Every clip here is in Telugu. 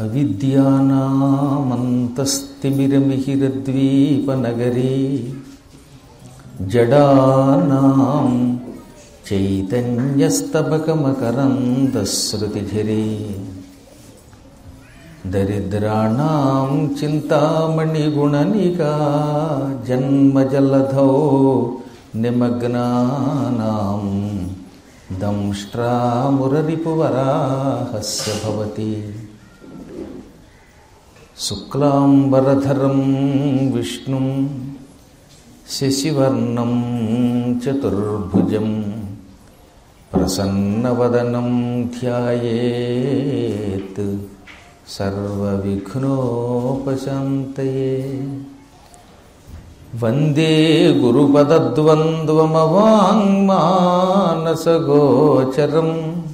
అవిద్యానామంతస్తిమిరమిహిరద్వీపనగరీ జడానాం చైతన్యస్తబకమకరందశ్రుతిఝరీ దరిద్రాణాం చింతామణిగుణనికా జన్మజలధౌ నిమగ్నానాం దంష్ట్రామురరిపువరాహస్య భవతి. శుక్లాంబరధరం విష్ణుం శశివర్ణం చతుర్భుజం ప్రసన్నవదనం ధ్యాయేత్ సర్వవిఘ్నోపశాంతయే. వందే గురుపదద్వంద్వమవాంగ్మానసగోచరం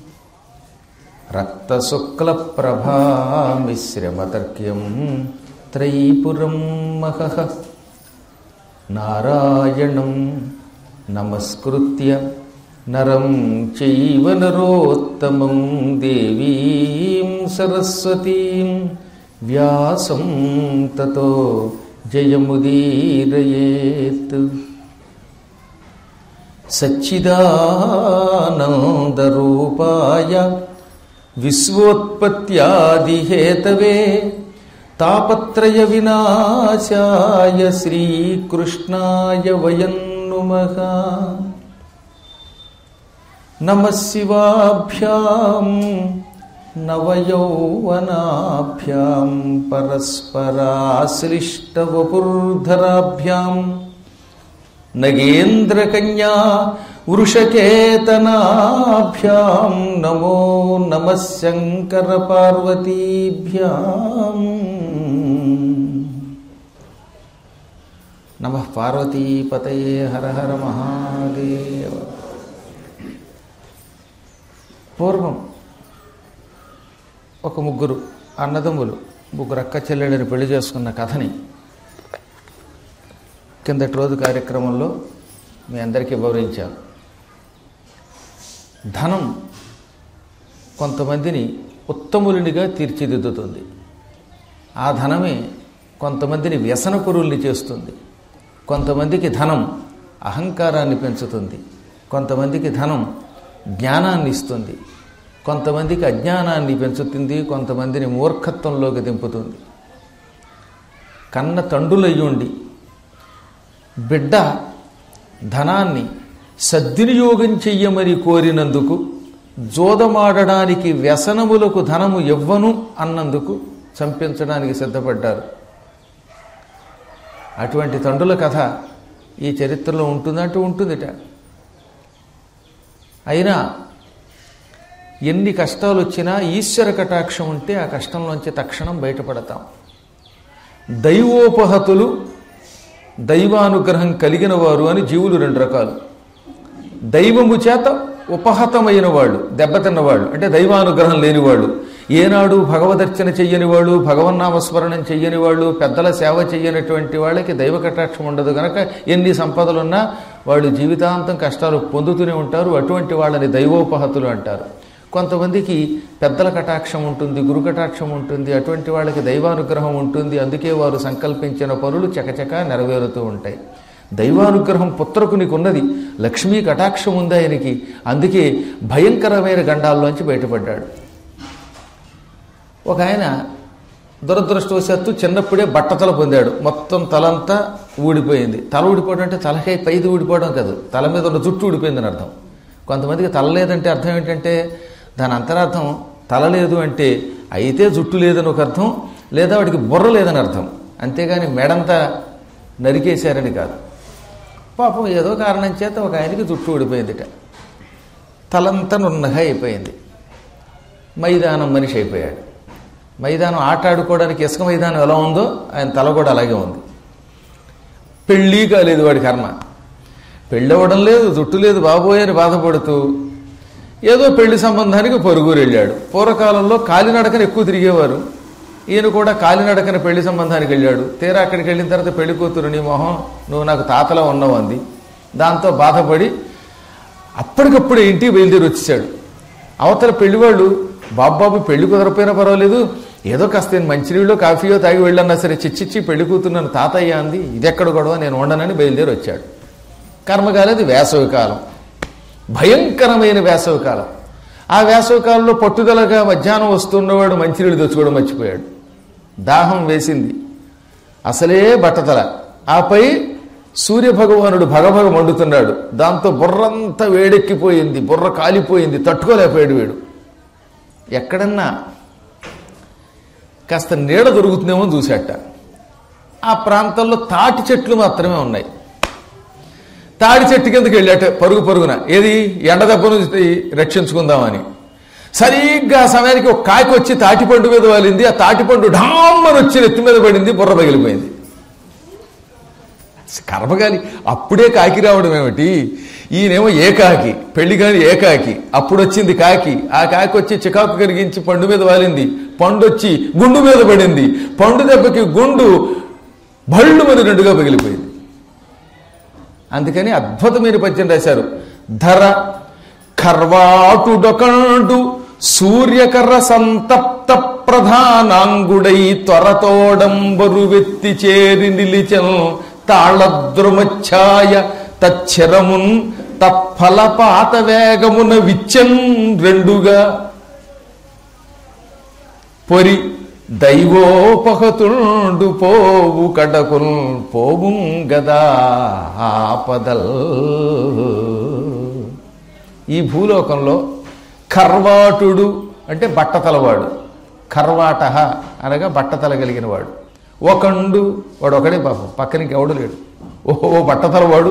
రక్తశుక్లప్రభామిశ్రమతర్క్యం త్రైపురం మహః. నారాయణం నమస్కృత్య నరం చైవ నరోత్తమం దేవీం సరస్వతీం వ్యాసం తతో జయముదీరయేత్. సచ్చిదానందరూపాయ విశ్వోత్పత్యాదిహేతవే తాపత్రయ వినాశాయ శ్రీకృష్ణాయ వయం నుమః. నమః శివాభ్యాం నవయౌవనాభ్యాం పరస్పరాశ్లిష్టవపుర్ధరాభ్యాం నగేంద్రకన్యా వృషకేతనాభ్యాం నమో నమః శంకర పార్వతీభ్యాం. నమః పార్వతీపతయే. హర హర మహాదేవ. పూర్వం ఒక ముగ్గురు అన్నదమ్ములు ముగ్గురు అక్క చెల్లెళ్ళని పెళ్లి చేసుకున్న కథని కిందటి రోజు కార్యక్రమంలో మీ అందరికీ వివరించాను. ధనం కొంతమందిని ఉత్తములునిగా తీర్చిదిద్దుతుంది. ఆ ధనమే కొంతమందిని వ్యసనపరుల్ని చేస్తుంది. కొంతమందికి ధనం అహంకారాన్ని పెంచుతుంది. కొంతమందికి ధనం జ్ఞానాన్ని ఇస్తుంది. కొంతమందికి అజ్ఞానాన్ని పెంచుతుంది. కొంతమందిని మూర్ఖత్వంలోకి దింపుతుంది. కన్న తండ్రులయ్యుండి బిడ్డ ధనాన్ని సద్వినియోగం చెయ్యమని కోరినందుకు, జోదమాడడానికి వ్యసనములకు ధనము ఇవ్వను అన్నందుకు చంపించడానికి సిద్ధపడ్డారు. అటువంటి తండ్రుల కథ ఈ చరిత్రలో ఉంటుందంటూ ఉంటుందిట. అయినా ఎన్ని కష్టాలు వచ్చినా ఈశ్వర కటాక్షం ఉంటే ఆ కష్టంలోంచి తక్షణం బయటపడతాం. దైవోపహతులు, దైవానుగ్రహం కలిగిన వారు అని జీవులు రెండు రకాలు. దైవము చేత ఉపహతమైన వాళ్ళు, దెబ్బతిన్నవాళ్ళు, అంటే దైవానుగ్రహం లేనివాళ్ళు, ఏనాడు భగవదర్చన చెయ్యని వాళ్ళు, భగవన్నామస్మరణం చెయ్యని వాళ్ళు, పెద్దల సేవ చెయ్యనటువంటి వాళ్ళకి దైవ కటాక్షం ఉండదు కనుక ఎన్ని సంపదలున్నా వాళ్ళు జీవితాంతం కష్టాలు పొందుతూనే ఉంటారు. అటువంటి వాళ్ళని దైవోపహతులు అంటారు. కొంతమందికి పెద్దల కటాక్షం ఉంటుంది, గురు కటాక్షం ఉంటుంది. అటువంటి వాళ్ళకి దైవానుగ్రహం ఉంటుంది. అందుకే వారు సంకల్పించిన పనులు చకచక నెరవేరుతూ ఉంటాయి. దైవానుగ్రహం పుత్రకునికి ఉన్నది, లక్ష్మీ కటాక్షం ఉంది ఆయనకి. అందుకే భయంకరమైన గండాల్లోంచి బయటపడ్డాడు. ఒక ఆయన దురదృష్టవశాత్తు చిన్నప్పుడే బట్టతల పొందాడు. మొత్తం తలంతా ఊడిపోయింది. తల ఊడిపోవడం అంటే తలకాయ పైది ఊడిపోవడం కాదు, తల మీద ఉన్న జుట్టు ఊడిపోయిందని అర్థం. కొంతమందికి తల లేదంటే అర్థం ఏంటంటే దాని అంతరార్థం తల లేదు అంటే అయితే జుట్టు లేదని ఒక అర్థం, లేదా వాడికి బుర్ర లేదని అర్థం. అంతేగాని మెడంతా నరికేశారని కాదు. పాపం ఏదో కారణం చేత ఒక ఆయనకి జుట్టు ఊడిపోయిందిట. తలంతా నున్నగా అయిపోయింది. మైదానం మనిషి అయిపోయాడు. మైదానం ఆట ఆడుకోవడానికి ఇసుక మైదానం ఎలా ఉందో ఆయన తల కూడా అలాగే ఉంది. పెళ్ళి కాలేదు వాడి కర్మ. పెళ్ళవడం లేదు, జుట్టు లేదు బాబోయ్ అని బాధపడుతూ ఏదో పెళ్లి సంబంధానికి పొరుగురు వెళ్ళాడు. పూర్వకాలంలో కాలినడకన ఎక్కువ తిరిగేవారు. ఈయన కూడా కాలినడకన పెళ్లి సంబంధానికి వెళ్ళాడు. తీరా అక్కడికి వెళ్ళిన తర్వాత పెళ్లి కూతురు, నీ మొహం నువ్వు నాకు తాతలా ఉన్నావు అంది. దాంతో బాధపడి అప్పటికప్పుడే ఇంటికి బయలుదేరి వచ్చేసాడు. అవతల పెళ్లివాళ్ళు, బాబాబు పెళ్లి కుదరపోయినా పర్వాలేదు, ఏదో కాస్త మంచినీళ్ళు కాఫీయో తాగి వెళ్ళన్నా సరే చిచ్చిచ్చి పెళ్లి కూతున్నాను తాతయ్య అంది. ఇదెక్కడ గొడవ, నేను ఉండనని బయలుదేరి వచ్చాడు. కర్మకాలది వేసవికాలం, భయంకరమైన వేసవికాలం. ఆ వేసవికాలంలో పట్టుదలగా మధ్యాహ్నం వస్తున్నవాడు మంచినీళ్ళు తెచ్చుకోవడం మర్చిపోయాడు. దాహం వేసింది, అసలే బట్టతల. ఆపై సూర్యభగవానుడు భగభగ మండుతున్నాడు. దాంతో బుర్రంతా వేడెక్కిపోయింది, బుర్ర కాలిపోయింది, తట్టుకోలేకపోయాడు వీడు. ఎక్కడన్నా కాస్త నీడ దొరుకుతుందేమో చూశాట. ఆ ప్రాంతంలో తాటి చెట్లు మాత్రమే ఉన్నాయి. తాడి చెట్టు కిందకి వెళ్ళాట పరుగున, ఏది ఎండ దెబ్బ నుంచి రక్షించుకుందామని. సరిగ్గా ఆ సమయానికి ఒక కాకి వచ్చి తాటిపండు మీద వాలింది. ఆ తాటిపండు ఢామ్మని వచ్చి నెత్తి మీద పడింది, బుర్ర పగిలిపోయింది. కర్మగాలి అప్పుడే కాకి రావడం ఏమిటి? ఈయనేమో ఏకాకి, పెళ్లి కాని ఏకాకి. అప్పుడు వచ్చింది కాకి. ఆ కాకి వచ్చి చికాకు కరిగించి పండు మీద వాలింది. పండు వచ్చి గుండు మీద పడింది. పండు దెబ్బకి గుండు భళ్ళు మీద రెండుగా పగిలిపోయింది. అందుకని అద్భుతమైన పద్యం రాశారు. ధర ఖర్వాటుడొకండు సూర్యకర్ర సంతప్త ప్రధానాంగుడై త్వరతోడంబరు వెత్తి చేరి నిలిచన్ తాళద్రుమఛాయ తచ్చరమున్ తత్ఫలపాత వేగమున విచ్చన్ రెండుగా పొరి దైవోపహతుండు పోవు కడకుల్ పోవుం గదా ఆపదల్. ఈ భూలోకంలో ఖర్వాటుడు అంటే బట్టతలవాడు, ఖర్వాట అనగా బట్టతల కలిగిన వాడు. ఒకండు, వాడు ఒకడే పాపం, పక్కనికి ఎవడు లేడు. ఓ బట్టతలవాడు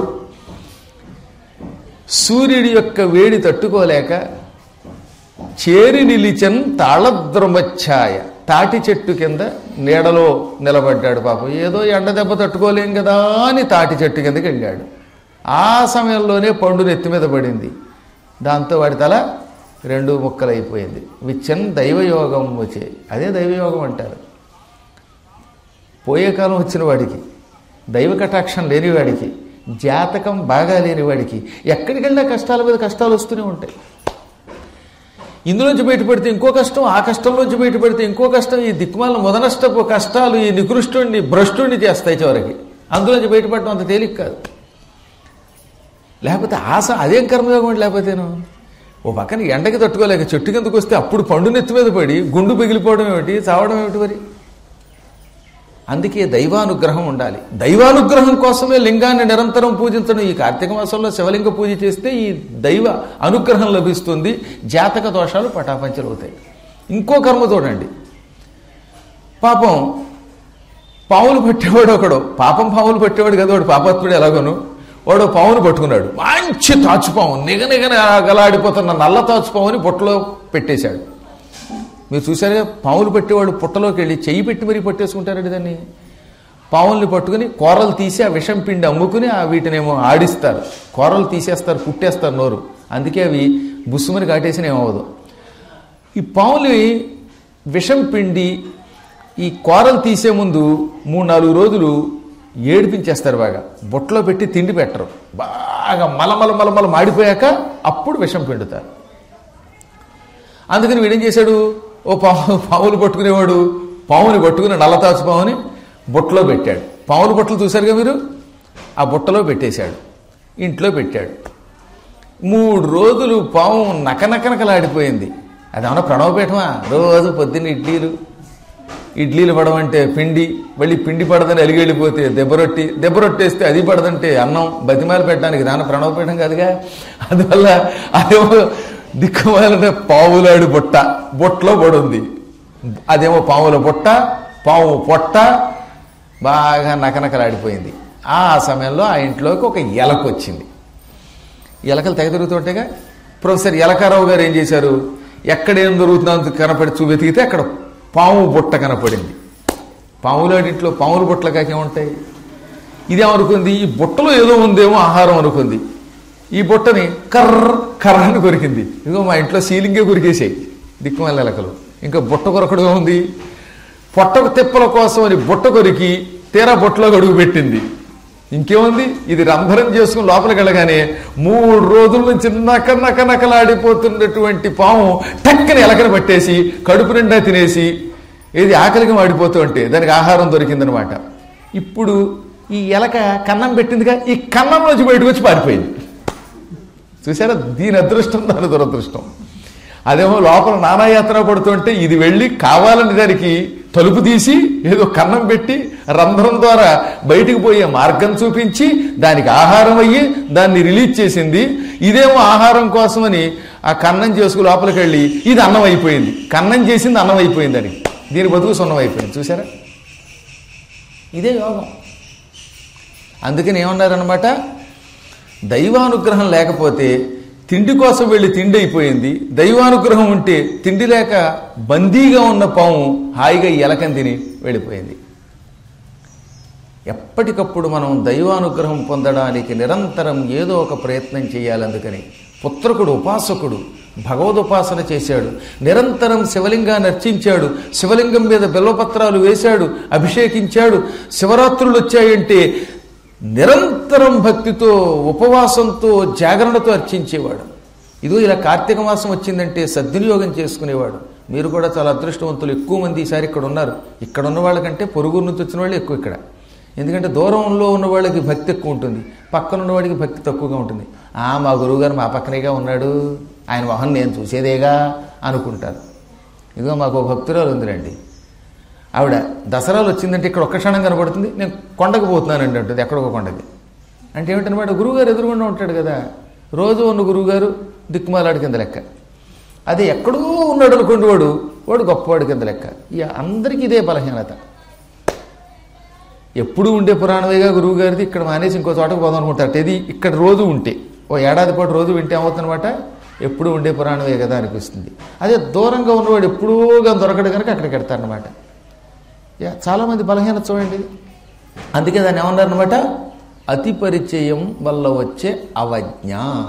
సూర్యుడి యొక్క వేడి తట్టుకోలేక చేరి నిలిచన్ తాళద్రుమఛాయ, తాటి చెట్టు కింద నీడలో నిలబడ్డాడు. పాపం ఏదో ఎండ దెబ్బ తట్టుకోలేం కదా అని తాటి చెట్టు కిందకి వెళ్ళాడు. ఆ సమయంలోనే పండు నెత్తి మీద పడింది. దాంతో వాడి తల రెండు ముక్కలైపోయింది. విచ్చన్ దైవయోగం వచ్చే, అదే దైవయోగం అంటారు. పోయే కాలం వచ్చిన వాడికి, దైవ కటాక్షం లేనివాడికి, జాతకం బాగా లేనివాడికి ఎక్కడికి వెళ్ళినా కష్టాల మీద కష్టాలు వస్తూనే ఉంటాయి. ఇందులోంచి బయటపడితే ఇంకో కష్టం, ఆ కష్టంలోంచి బయటపడితే ఇంకో కష్టం. ఈ దిక్కుమాలను మొదనష్టపు కష్టాలు ఈ నికృష్టుణ్ణి భ్రష్టుణ్ణి చేస్తాయి చివరికి. అందులోంచి బయటపడటం అంత తేలిక కాదు. లేకపోతే ఆశ అదేం కర్మయోగం. లేకపోతేను ఓ పక్కన ఎండకి తట్టుకోలేక చెట్టు కిందకు వస్తే అప్పుడు పండు నెత్తి మీద పడి గుండు పగిలిపోవడం ఏమిటి, చావడం ఏమిటి మరి? అందుకే దైవానుగ్రహం ఉండాలి. దైవానుగ్రహం కోసమే లింగాన్ని నిరంతరం పూజించడం. ఈ కార్తీక మాసంలో శివలింగ పూజ చేస్తే ఈ దైవ అనుగ్రహం లభిస్తుంది. జాతక దోషాలు పటాపంచలు అవుతాయి. ఇంకో కర్మ చూడండి. పాపం పావులు పట్టేవాడు ఒకడు, పాపం పావులు పట్టేవాడు కదా వాడు, పాపాత్ముడు ఎలాగోను. వాడు పావును పట్టుకున్నాడు, మంచి తాచుపాము, నిగనిగన గలాడిపోతున్న నల్ల తాచుపావుని బుట్టలో పెట్టేశాడు. మీరు చూసారుగా, పావులు పట్టేవాడు పుట్టలోకి వెళ్ళి చెయ్యి పెట్టి మరీ పట్టేసుకుంటారండి దాన్ని. పావుల్ని పట్టుకుని కూరలు తీసి ఆ విషం పిండి అమ్ముకుని వీటినేమో ఆడిస్తారు. కూరలు తీసేస్తారు, పుట్టేస్తారు నోరు. అందుకే అవి బుస్సుమని కాటేసిన ఏమవ్వదు. ఈ పావులు విషం పిండి ఈ కూరలు తీసే ముందు 3-4 రోజులు ఏడిపించేస్తారు. బాగా బొట్టలో పెట్టి తిండి పెట్టరు. బాగా మలమల మాడిపోయాక అప్పుడు విషం పిండుతారు. అందుకని వీడేం చేశాడు, ఓ పావులు పట్టుకునేవాడు పావుని పట్టుకుని నల్లతాచు పావుని బుట్టలో పెట్టాడు. పావుల బుట్టలు చూశారుగా మీరు, ఆ బుట్టలో పెట్టేశాడు, ఇంట్లో పెట్టాడు. 3 రోజులు పావు నకనకనకలాడిపోయింది. అదేమన్నా ప్రణవపీఠమా? రోజు పొద్దున్న ఇడ్లీలు పడమంటే పిండి, మళ్ళీ పిండి పడదని అలిగెళ్ళిపోతే దెబ్బరొట్టేస్తే అది పడదంటే అన్నం, బతిమాలు పెట్టడానికి దాని ప్రణవపీఠం కాదుగా. అందువల్ల అదేమో దిక్కుమాలంటే పావులాడు బొట్టలో పడుంది. అదేమో పావుల బుట్ట, పావు పొట్ట బాగా నకనకలాడిపోయింది. ఆ సమయంలో ఆ ఇంట్లోకి ఒక ఎలక వచ్చింది. ఎలకలు తెగ తిరుగుతుంటేగా ప్రొఫెసర్ ఎలకారావు గారు ఏం చేశారు, ఎక్కడేం దొరుకుతుందో కనపడి వెతికితే అక్కడ పాము బుట్ట కనపడింది. పావులాడింట్లో పాముల బుట్టలు కాకేముంటాయి. ఇదేమనుకుంది, ఈ బుట్టలో ఏదో ఉందేమో ఆహారం అనుకుంది. ఈ బుట్టని కర్రని కొరికింది. ఇదిగో మా ఇంట్లో సీలింగే కొరికేసాయి దిక్కుమాల ఎలకలు. ఇంకా బుట్ట కొరకడం ఉంది. పొట్టకు తిప్పల కోసం అని బుట్ట కొరికి తీరా బుట్టలో అడుగు పెట్టింది. ఇంకేముంది, ఇది రంధ్రం చేసుకుని లోపలికి వెళ్ళగానే 3 రోజుల నుంచి నకనకలాడిపోతున్నటువంటి పాము టక్కని ఎలకని పట్టేసి కడుపు నిండా తినేసి ఏది ఆకలికి మాడిపోతూ ఉంటే దానికి ఆహారం దొరికిందనమాట. ఇప్పుడు ఈ ఎలక కన్నం పెట్టిందిగా, ఈ కన్నంలోంచి బయటకు వచ్చి పారిపోయింది. చూసారా, దీని అదృష్టం దాని దురదృష్టం. అదేమో లోపల నానాయాత్ర పడుతుంటే ఇది వెళ్ళి కావాలని దానికి తలుపు తీసి ఏదో కన్నం పెట్టి రంధ్రం ద్వారా బయటికి పోయే మార్గం చూపించి దానికి ఆహారం అయ్యి దాన్ని రిలీజ్ చేసింది. ఇదేమో ఆహారం కోసమని ఆ కన్నం చేసుకు లోపలికి వెళ్ళి ఇది అన్నం అయిపోయింది. కన్నం చేసింది అన్నం అయిపోయింది అని, దీని బతుకు సున్నం అయిపోయింది. చూసారా, ఇదే యోగం. అందుకని ఏమన్నారనమాట, దైవానుగ్రహం లేకపోతే తిండి కోసం వెళ్ళి తిండి అయిపోయింది, దైవానుగ్రహం ఉంటే తిండి లేక బందీగా ఉన్న పాము హాయిగా ఎలకని తిని వెళ్ళిపోయింది. ఎప్పటికప్పుడు మనం దైవానుగ్రహం పొందడానికి నిరంతరం ఏదో ఒక ప్రయత్నం చేయాలి. అందుకని పుత్రకుడు ఉపాసకుడు భగవదుపాసన చేశాడు, నిరంతరం శివలింగాన్ని అర్చించాడు, శివలింగం మీద బిల్వపత్రాలు వేశాడు, అభిషేకించాడు. శివరాత్రులు వచ్చాయంటే నిరంతరం భక్తితో ఉపవాసంతో జాగరణతో అర్చించేవాడు. ఇదో ఇలా కార్తీక మాసం వచ్చిందంటే సద్వినియోగం చేసుకునేవాడు. మీరు కూడా చాలా అదృష్టవంతులు, ఎక్కువ మంది ఈసారి ఇక్కడ ఉన్నారు. ఇక్కడ ఉన్న వాళ్ళకంటే పొరుగురు నుంచి వచ్చిన వాళ్ళు ఎక్కువ ఇక్కడ. ఎందుకంటే దూరంలో ఉన్న వాళ్ళకి భక్తి ఎక్కువ ఉంటుంది, పక్కన ఉన్నవాడికి భక్తి తక్కువగా ఉంటుంది. మా గురువుగారు మా పక్కనేగా ఉన్నాడు, ఆయన మొహం నేను చూసేదేగా అనుకుంటారు. ఇదిగో మాకు ఒక భక్తురాలు ఉందిరండి, ఆవిడ దసరాలు వచ్చిందంటే ఇక్కడ ఒక్క క్షణం కనబడుతుంది, నేను కొండకు పోతున్నానండి అంటుంది, ఎక్కడొక కొండకి. అంటే ఏమిటనమాట, గురువుగారు ఎదురుగుండా ఉంటాడు కదా, రోజు ఉన్న గురువుగారు దిక్కుమాలాడి కింద లెక్క. అదే ఎక్కడో ఉన్నాడు అనుకోండి వాడు గొప్పవాడి కింద లెక్క. ఇక అందరికీ ఇదే బలహీనత. ఎప్పుడు ఉండే పురాణమేగా గురువు గారిది, ఇక్కడ మానేసి ఇంకో చోటకు పోదాం అనుకుంటారు. ఇది ఇక్కడ రోజు ఉంటే, ఓ ఏడాది పాటు రోజు వింటే ఏమవుతుందన్నమాట, ఎప్పుడు ఉండే పురాణమే కదా అనిపిస్తుంది. అదే దూరంగా ఉన్నవాడు ఎప్పుడూగా దొరకడు కనుక అక్కడికి వెడతారనమాట. చాలామంది బలహీనత చూడండి. అందుకే దాన్ని ఏమన్నారనమాట, అతి పరిచయం వల్ల వచ్చే అవజ్ఞ.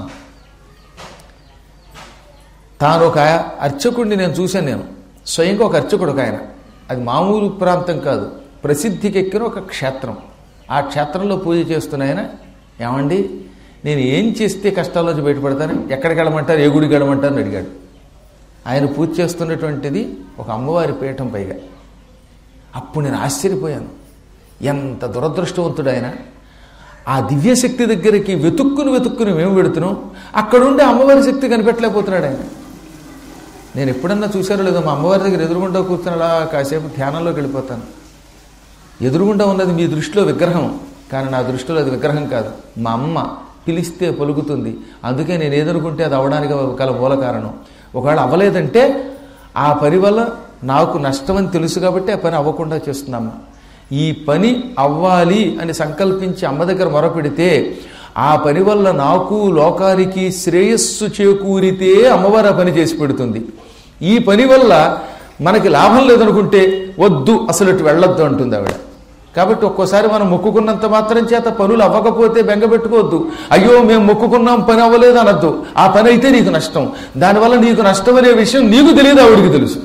తాను ఒక అర్చకుడిని నేను చూశాను, నేను స్వయంగా ఒక అర్చకుడు ఒక ఆయన, అది మామూలు ప్రాంతం కాదు, ప్రసిద్ధికి ఎక్కిన ఒక క్షేత్రం. ఆ క్షేత్రంలో పూజ చేస్తున్న ఆయన, ఏమండి నేను ఏం చేస్తే కష్టాల్లోంచి బయటపడతాను, ఎక్కడికి వెళ్ళమంటారు, ఏ గుడికి వెళ్ళమంటారు అని అడిగాడు. ఆయన పూజ చేస్తున్నటువంటిది ఒక అమ్మవారి పీఠం పైగా. అప్పుడు నేను ఆశ్చర్యపోయాను, ఎంత దురదృష్టవంతుడు ఆయన. ఆ దివ్యశక్తి దగ్గరికి వెతుక్కుని మేము పెడుతున్నాం, అక్కడుండే అమ్మవారి శక్తి కనిపెట్టలేకపోతున్నాడు ఆయన. నేను ఎప్పుడన్నా చూశారో లేదో, మా అమ్మవారి దగ్గర ఎదురుగుండా కూర్చుని అలా కాసేపు ధ్యానంలోకి వెళ్ళిపోతాను. ఎదురుగుండా ఉన్నది మీ దృష్టిలో విగ్రహం, కానీ నా దృష్టిలో అది విగ్రహం కాదు. మా అమ్మ పిలిస్తే పలుకుతుంది, అందుకే నేను ఎదుర్కొంటే అది అవడానికి గల మూల కారణం. ఒకవేళ అవ్వలేదంటే ఆ పని వల్ల నాకు నష్టమని తెలుసు కాబట్టి ఆ పని అవ్వకుండా చేస్తున్నామ్మ. ఈ పని అవ్వాలి అని సంకల్పించి అమ్మ దగ్గర మొరపెడితే ఆ పని వల్ల నాకు లోకానికి శ్రేయస్సు చేకూరితే అమ్మవారు ఆ పని చేసి పెడుతుంది. ఈ పని వల్ల మనకి లాభం లేదనుకుంటే వద్దు, అసలు ఇటు వెళ్ళొద్దు అంటుంది ఆవిడ. కాబట్టి ఒక్కోసారి మనం మొక్కుకున్నంత మాత్రం చేత పనులు అవ్వకపోతే బెంగపెట్టుకోవద్దు. అయ్యో మేము మొక్కుకున్నాం పని అవ్వలేదు అనద్దు. ఆ పని అయితే నీకు నష్టం, దానివల్ల నీకు నష్టం అనే విషయం నీకు తెలియదు, ఆవిడికి తెలుసు.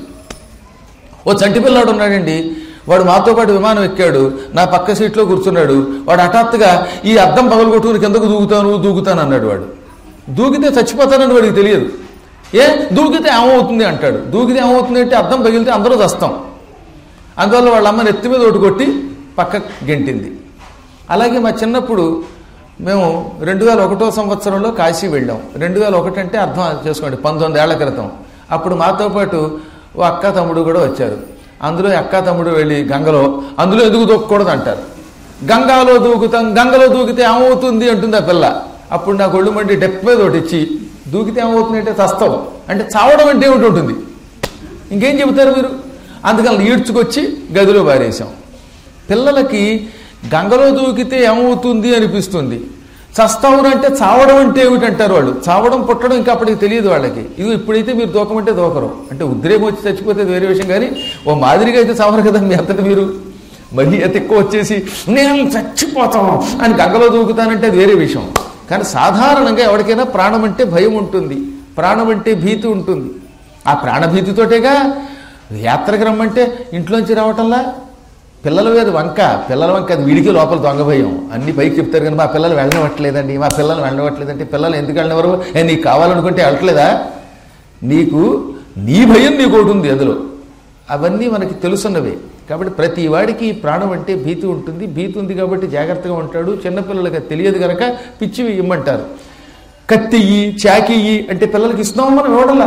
ఓ చంటి పిల్లాడు ఉన్నాడండి, వాడు మాతో పాటు విమానం ఎక్కాడు, నా పక్క సీట్లో కూర్చున్నాడు. వాడు హఠాత్తుగా ఈ అద్దం పగలగొట్టుకుని కిందకు దూకుతాను అన్నాడు. వాడు దూకితే చచ్చిపోతానని వాడికి తెలియదు. దూకితే ఏమవుతుంది అంటాడు. దూకితే ఏమవుతుంది అంటే అద్దం పగిలితే అందరూ చస్తాం. అందువల్ల వాళ్ళ అమ్మని ఎత్తి మీద ఒకటి కొట్టి పక్క గెంటింది. అలాగే మా చిన్నప్పుడు మేము 2001 సంవత్సరంలో కాశీ వెళ్ళాం. 2001 అంటే అర్థం చేసుకోండి, 19 ఏళ్ల క్రితం. అప్పుడు మాతో పాటు ఓ అక్క తమ్ముడు కూడా వచ్చారు. అందులో అక్క తమ్ముడు వెళ్ళి గంగలో, అందులో ఎందుకు దూకకూడదు అంటారు. గంగాలో దూకుతాం, గంగలో దూకితే ఏమవుతుంది అంటుంది ఆ పిల్ల. అప్పుడు నాకు ఒళ్ళు మండి డెప్ మీద ఒకటి ఇచ్చి, దూకితే ఏమవుతుంది అంటే చస్తావు అంటే చావడం అంటే ఏమిటి ఉంటుంది, ఇంకేం చెబుతారు మీరు. అందుకని ఈడ్చుకొచ్చి గదిలో పారేసాం. పిల్లలకి గంగలో దూకితే ఏమవుతుంది అనిపిస్తుంది, చస్తావురు అంటే చావడం అంటే ఏమిటంటారు వాళ్ళు. చావడం పుట్టడం ఇంకా అప్పటికి తెలియదు వాళ్ళకి. ఇది ఇప్పుడైతే మీరు దూకమంటే దూకరు, అంటే ఉద్రేకం వచ్చి చచ్చిపోతే వేరే విషయం, కానీ ఓ మాదిరిగా అయితే చావరు కదా మీ అంతటి మీరు. మరీ అతి ఎక్కువ వచ్చేసి నేను చచ్చిపోతాను అని గంగలో దూకుతానంటే అది వేరే విషయం. కానీ సాధారణంగా ఎవరికైనా ప్రాణం అంటే భయం ఉంటుంది, ప్రాణం అంటే భీతి ఉంటుంది. ఆ ప్రాణభీతితోటేగా యాత్రకు రమ్మంటే ఇంట్లోంచి రావటంలా. పిల్లల మీద పిల్లల వంక అది వీడికి లోపల దొంగ భయం. అన్ని పైకి చెప్తారు కానీ మా పిల్లలు వెళ్ళనివ్వట్లేదండి, మా పిల్లలు వెళ్ళనివ్వట్లేదంటే పిల్లలు ఎందుకు వెళ్ళినవరు, నీకు కావాలనుకుంటే వెళ్ళట్లేదా? నీకు నీ భయం నీకు ఒకటి ఉంది అందులో. అవన్నీ మనకి తెలుసున్నవే. కాబట్టి ప్రతి వాడికి ప్రాణం అంటే భీతి ఉంటుంది. భీతి ఉంది కాబట్టి జాగ్రత్తగా ఉంటాడు. చిన్నపిల్లలకి అది తెలియదు కనుక పిచ్చివి ఇమ్మంటారు. కత్తియ్యి, చాకియ్యి అంటే పిల్లలకి ఇస్తున్నాం మనం ఇవ్వడలా.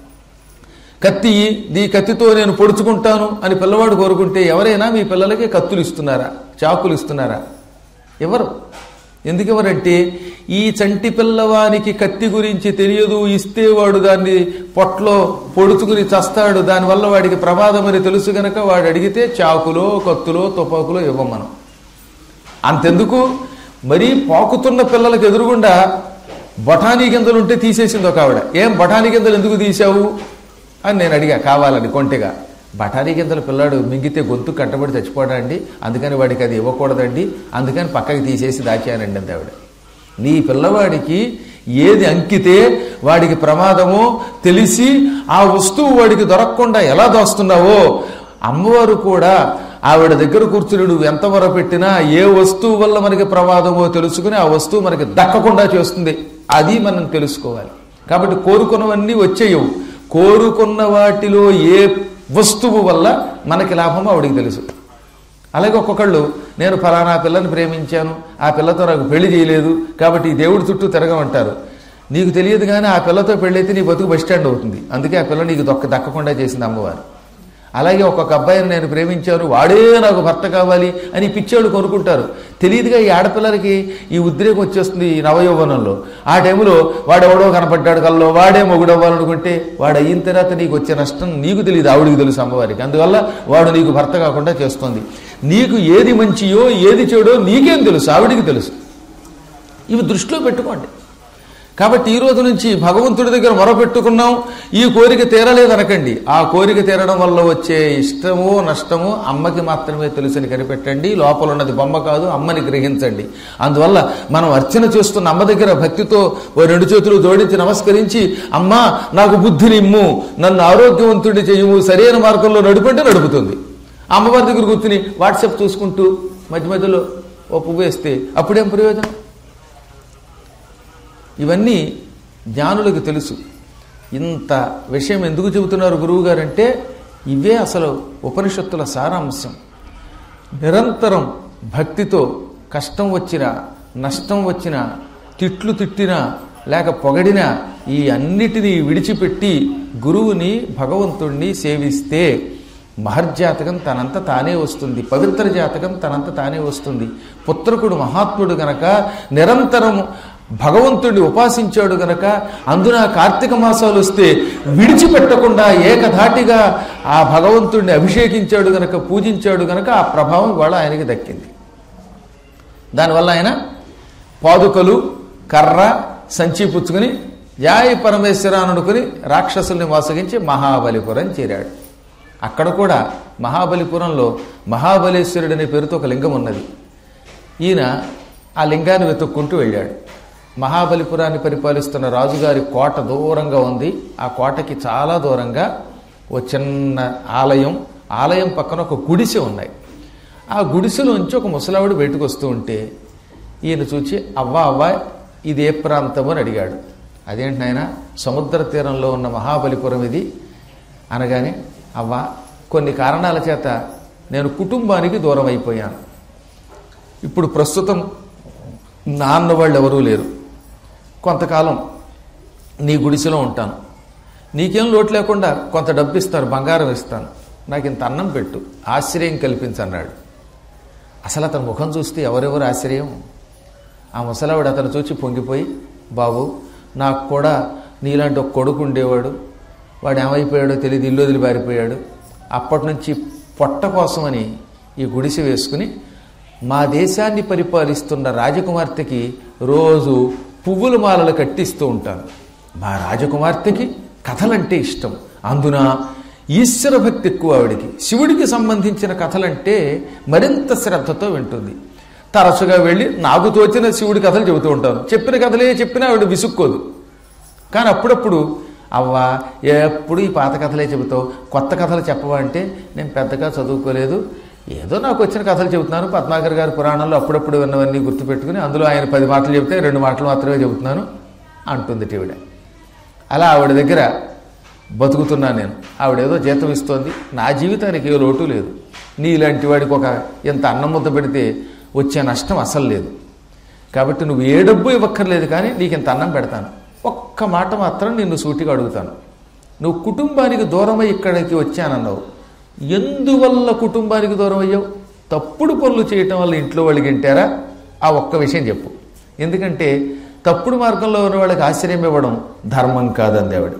కత్తియ్యి, ఈ కత్తితో నేను పొడుచుకుంటాను అని పిల్లవాడు కోరుకుంటే ఎవరైనా మీ పిల్లలకి కత్తులు ఇస్తున్నారా, చాకులు ఇస్తున్నారా? ఎవరు? ఎందుకు ఎవరంటే ఈ చంటి పిల్లవానికి కత్తి గురించి తెలియదు. ఇస్తే వాడు దాన్ని పొట్లో పొడుచుకుని చస్తాడు, దానివల్ల వాడికి ప్రమాదం అని తెలుసు గనక వాడు అడిగితే చాకులో కత్తులో తుపాకులో ఇవ్వం మనం. అంతెందుకు, మరీ పాకుతున్న పిల్లలకు ఎదురుగుండా బఠానీ గింజలు ఉంటే తీసేసింది ఒక ఆవిడ. ఏం బఠానీ గింజలు ఎందుకు తీసావు అని నేను అడిగా, కావాలని కొంటెగా. బఠానీ గింజలు పిల్లాడు మింగితే గొంతు కట్టబడి చచ్చిపోడాండి, అందుకని వాడికి అది ఇవ్వకూడదండి, అందుకని పక్కకి తీసేసి దాచానండి అంది ఆవిడ. నీ పిల్లవాడికి ఏది అంకితే వాడికి ప్రమాదమో తెలిసి ఆ వస్తువు వాడికి దొరకకుండా ఎలా దోస్తున్నావో అమ్మవారు కూడా ఆవిడ దగ్గర కూర్చుని నువ్వు ఎంత మొరపెట్టినా ఏ వస్తువు వల్ల మనకి ప్రమాదమో తెలుసుకుని ఆ వస్తువు మనకి దక్కకుండా చేస్తుంది. అది మనం తెలుసుకోవాలి. కాబట్టి కోరుకున్నవన్నీ వచ్చేయవు. కోరుకున్న వాటిలో ఏ వస్తువు వల్ల మనకి లాభమో ఆవిడికి తెలుసు. అలాగే ఒక్కొక్కళ్ళు నేను ఫలానా పిల్లని ప్రేమించాను, ఆ పిల్లతో నాకు పెళ్లి చేయలేదు కాబట్టి ఈ దేవుడి చుట్టూ తిరగమంటారు. నీకు తెలియదు కానీ ఆ పిల్లతో పెళ్ళైతే నీ బతుకు బస్ స్టాండ్ అవుతుంది. అందుకే ఆ పిల్ల నీకు దక్కకుండా చేసింది అమ్మవారు. అలాగే ఒక్కొక్క అబ్బాయిని నేను ప్రేమించాను, వాడే నాకు భర్త కావాలి అని పిచ్చాడు కొనుక్కుంటారు. తెలియదుగా ఈ ఆడపిల్లలకి ఈ ఉద్రేకం వచ్చేస్తుంది ఈ నవయౌవనంలో. ఆ టైంలో వాడెవడో కనపడ్డాడు కల్లో, వాడే మొగుడు అవ్వాలనుకుంటే వాడు అయిన తర్వాత నీకు వచ్చే నష్టం నీకు తెలియదు, ఆవిడికి తెలుసు అమ్మవారికి. అందువల్ల వాడు నీకు భర్త కాకుండా చేస్తుంది. నీకు ఏది మంచియో ఏది చెడో నీకేం తెలుసు, ఆవిడికి తెలుసు. ఇవి దృష్టిలో పెట్టుకోండి. కాబట్టి ఈ రోజు నుంచి భగవంతుడి దగ్గర మొరపెట్టుకున్నాం, ఈ కోరిక తీరలేదనకండి. ఆ కోరిక తీరడం వల్ల వచ్చే ఇష్టమో నష్టమో అమ్మకి మాత్రమే తెలుసని కనిపెట్టండి. లోపల ఉన్నది బొమ్మ కాదు, అమ్మని గ్రహించండి. అందువల్ల మనం అర్చన చేస్తున్న అమ్మ దగ్గర భక్తితో ఓ 2 చేతులు జోడించి నమస్కరించి, అమ్మా నాకు బుద్ధిని ఇమ్ము, నన్ను ఆరోగ్యవంతుడి చేయము, సరైన మార్గంలో నడుపుంటే నడుపుతుంది. అమ్మవారి దగ్గర కూర్చుని వాట్సాప్ చూసుకుంటూ మధ్య మధ్యలో ఓ పువ్వు వేస్తే అప్పుడేం ప్రయోజనం? ఇవన్నీ జ్ఞానులకు తెలుసు. ఇంత విషయం ఎందుకు చెబుతున్నారు గురువు గారంటే ఇవే అసలు ఉపనిషత్తుల సారాంశం. నిరంతరం భక్తితో కష్టం వచ్చినా నష్టం వచ్చినా తిట్లు తిట్టినా లేక పొగడినా ఈ అన్నిటినీ విడిచిపెట్టి గురువుని భగవంతుణ్ణి సేవిస్తే మహర్జాతకం తనంత తానే వస్తుంది, పవిత్ర జాతకం తనంత తానే వస్తుంది. పుత్రకుడు మహాత్ముడు గనక నిరంతరం భగవంతుడిని ఉపాసించాడు గనక, అందున కార్తీక మాసాలు వస్తే విడిచిపెట్టకుండా ఏకధాటిగా ఆ భగవంతుడిని అభిషేకించాడు గనక, పూజించాడు గనక ఆ ప్రభావం ఇవాళ ఆయనకి దక్కింది. దానివల్ల ఆయన పాదుకలు కర్ర సంచి పుచ్చుకుని జాయ పరమేశ్వర అనుకుని రాక్షసుల్ని మోసగించి మహాబలిపురం చేరాడు. అక్కడ కూడా మహాబలిపురంలో మహాబలేశ్వరుడు అనే పేరుతో ఒక లింగం ఉన్నది. ఈయన ఆ లింగాన్ని వెతుక్కుంటూ వెళ్ళాడు. మహాబలిపురాన్ని పరిపాలిస్తున్న రాజుగారి కోట దూరంగా ఉంది. ఆ కోటకి చాలా దూరంగా ఓ చిన్న ఆలయం పక్కన ఒక గుడిసె ఉన్నాయి. ఆ గుడిసెలోంచి ఒక ముసలావిడు బయటకు వస్తూ ఉంటే ఈయన చూచి అవ్వా ఇది ఏ ప్రాంతం అని అడిగాడు. అదేంటి నాయన, సముద్ర తీరంలో ఉన్న మహాబలిపురం ఇది అనగానే, అవ్వా కొన్ని కారణాల చేత నేను కుటుంబానికి దూరం అయిపోయాను. ఇప్పుడు ప్రస్తుతం నాన్న వాళ్ళు ఎవరూ లేరు. కొంతకాలం నీ గుడిసెలో ఉంటాను, నీకేం లోటు లేకుండా కొంత డబ్బు ఇస్తాను, బంగారం ఇస్తాను, నాకు ఇంత అన్నం పెట్టు, ఆశ్రయం కల్పించన్నాడు. అసలు అతని ముఖం చూస్తే ఎవరెవరు ఆశ్రయం? ఆ ముసలావిడ అతను చూచి పొంగిపోయి, బాబు నాకు కూడా నీలాంటి ఒక కొడుకు ఉండేవాడు, వాడు ఏమైపోయాడో తెలియదు, ఇల్లు వదిలి పారిపోయాడు. అప్పటి నుంచి పొట్ట కోసమని ఈ గుడిసె వేసుకుని మా దేశాన్ని పరిపాలిస్తున్న రాజకుమార్తెకి రోజు పువ్వుల మాలలు కట్టిస్తూ ఉంటాను. మా రాజకుమార్తెకి కథలంటే ఇష్టం, అందున ఈశ్వర భక్తి ఎక్కువ ఆవిడికి. శివుడికి సంబంధించిన కథలంటే మరింత శ్రద్ధతో వింటుంది. తరచుగా వెళ్ళి నాకు తోచిన శివుడి కథలు చెబుతూ ఉంటాను. చెప్పిన కథలే చెప్పినా ఆవిడ విసుక్కోదు. కానీ అప్పుడప్పుడు అవ్వా ఎప్పుడు ఈ పాత కథలే చెబుతావు, కొత్త కథలు చెప్పవా అంటే, నేను పెద్దగా చదువుకోలేదు, ఏదో నాకు వచ్చిన కథలు చెబుతున్నాను, పద్మాకర్ గారి పురాణంలో అప్పుడప్పుడు విన్నవన్నీ గుర్తుపెట్టుకుని అందులో ఆయన 10 మాటలు చెబితే 2 మాటలు మాత్రమే చెబుతున్నాను అంటుంది టీవిడ. అలా ఆవిడ దగ్గర బతుకుతున్నా నేను. ఆవిడేదో జీతం ఇస్తోంది, నా జీవితానికి ఏ లోటు లేదు. నీలాంటి వాడికి ఒక ఇంత అన్నం ముద్ద పెడితే వచ్చే నష్టం అసలు లేదు. కాబట్టి నువ్వు ఏ డబ్బు ఇవ్వక్కర్లేదు, కానీ నీకు ఇంత అన్నం పెడతాను. ఒక్క మాట మాత్రం నిన్ను సూటిగా అడుగుతాను. నువ్వు కుటుంబానికి దూరమై ఇక్కడికి వచ్చానన్నావు. ఎందువల్ల కుటుంబానికి దూరం అయ్యావు? తప్పుడు పనులు చేయటం వల్ల ఇంట్లో వాళ్ళు గింటారా? ఆ ఒక్క విషయం చెప్పు. ఎందుకంటే తప్పుడు మార్గంలో ఉన్న వాళ్ళకి ఆశ్రయం ఇవ్వడం ధర్మం కాదంది ఆవిడ.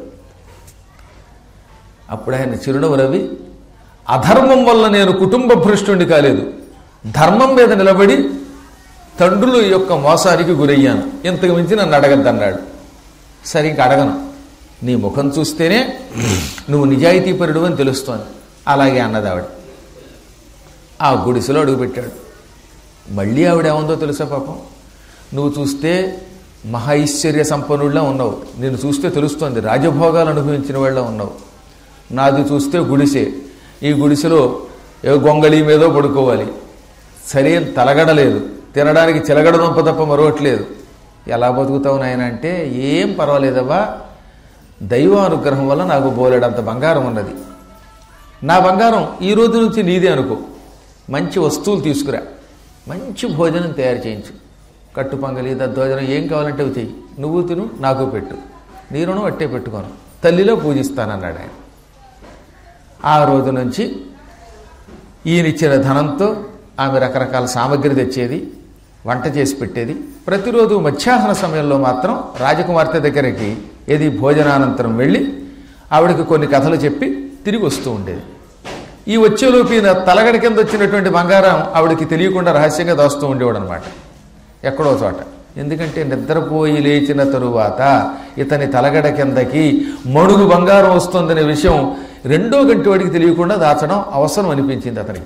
అప్పుడు ఆయన చిరునవ్వు రవి, అధర్మం వల్ల నేను కుటుంబ భ్రష్టుని కాలేదు, ధర్మం మీద నిలబడి తండ్రుల యొక్క మోసానికి గురయ్యాను, ఇంతకు మించి నన్ను అడగద్దన్నాడు. సరిగ్గా అడగను, నీ ముఖం చూస్తేనే నువ్వు నిజాయితీపరుడు అని తెలుస్తోంది. అలాగే అన్నది ఆవిడ. ఆ గుడిసెలో అడుగుపెట్టాడు. మళ్ళీ ఆవిడ ఏముందో తెలుసా పాపం, నువ్వు చూస్తే మహా ఐశ్వర్య సంపన్నుడిలా ఉన్నావు, నేను చూస్తే తెలుస్తోంది రాజభోగాలు అనుభవించిన వాళ్ళ ఉన్నావు. నాది చూస్తే గుడిసె, ఈ గుడిసెలో ఏ గొంగళి మీదో పడుకోవాలి, సరైన తలగడలేదు, తినడానికి చిలగడ దుంప తప్ప మరొకట్లేదు. ఎలా బతుకుతావు నాయన అంటే, ఏం పర్వాలేదవ్వా, దైవానుగ్రహం వల్ల నాకు బోలెడంత బంగారం ఉన్నది. నా బంగారం ఈ రోజు నుంచి నీదే అనుకో. మంచి వస్తువులు తీసుకురా, మంచి భోజనం తయారు చేయించు, కట్టు పొంగలి దద్దోజనం ఏం కావాలంటే అవి చెయ్యి, నువ్వు తిను నాకు పెట్టు, నీ రుణం అట్టే పెట్టుకోను, తల్లిలో పూజిస్తానన్నాడు ఆయన. ఆ రోజు నుంచి ఈయనిచ్చిన ధనంతో ఆమె రకరకాల సామగ్రి తెచ్చేది, వంట చేసి పెట్టేది. ప్రతిరోజు మధ్యాహ్న సమయంలో మాత్రం రాజకుమార్తె దగ్గరికి ఏది భోజనానంతరం వెళ్ళి ఆవిడకి కొన్ని కథలు చెప్పి తిరిగి వస్తూ ఉండేది. ఈ వచ్చేలోపు ఈయన తలగడ కింద వచ్చినటువంటి బంగారం ఆవిడకి తెలియకుండా రహస్యంగా దాస్తూ ఉండేవాడు అనమాట ఎక్కడో చోట. ఎందుకంటే నిద్రపోయి లేచిన తరువాత ఇతని తలగడ కిందకి మడుగు బంగారం వస్తుందనే విషయం రెండో గంటి వాడికి తెలియకుండా దాచడం అవసరం అనిపించింది అతనికి.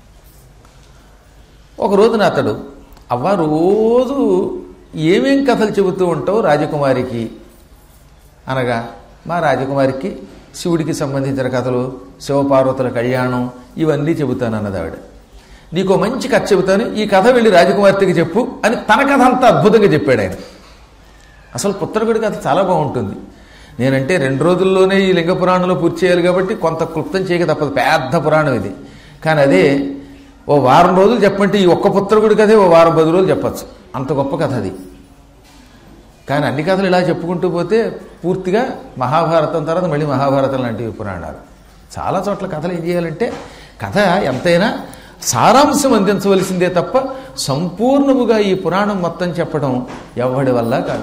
ఒక రోజున అతడు, అవ్వ రోజు ఏమేం కథలు చెబుతూ ఉంటావు రాజకుమారికి అనగా, మా రాజకుమారికి శివుడికి సంబంధించిన కథలు, శివపార్వతుల కళ్యాణం ఇవన్నీ చెబుతాను అన్నది ఆవిడ. నీకో మంచి కథ చెబుతాను, ఈ కథ వెళ్ళి రాజకుమార్తెకి చెప్పు అని తన కథ అంతా అద్భుతంగా చెప్పాడు ఆయన. అసలు పుత్రకుడి కథ చాలా బాగుంటుంది. నేనంటే 2 రోజుల్లోనే ఈ లింగ పురాణంలో పూర్తి చేయాలి కాబట్టి కొంత క్లుప్తం చేయక తప్పదు, పెద్ద పురాణం ఇది. కానీ అదే ఓ వారం రోజులు చెప్పంటే ఈ ఒక్క పుత్రకుడి కథే ఓ వారం 10 రోజులు చెప్పచ్చు, అంత గొప్ప కథ అది. కానీ అన్ని కథలు ఇలా చెప్పుకుంటూ పోతే పూర్తిగా మహాభారతం తర్వాత మళ్ళీ మహాభారతం లాంటివి పురాణాలు. చాలా చోట్ల కథలు ఏం చేయాలంటే కథ ఎంతైనా సారాంశం అందించవలసిందే తప్ప సంపూర్ణముగా ఈ పురాణం మొత్తం చెప్పడం ఎవడి వల్ల కాదు.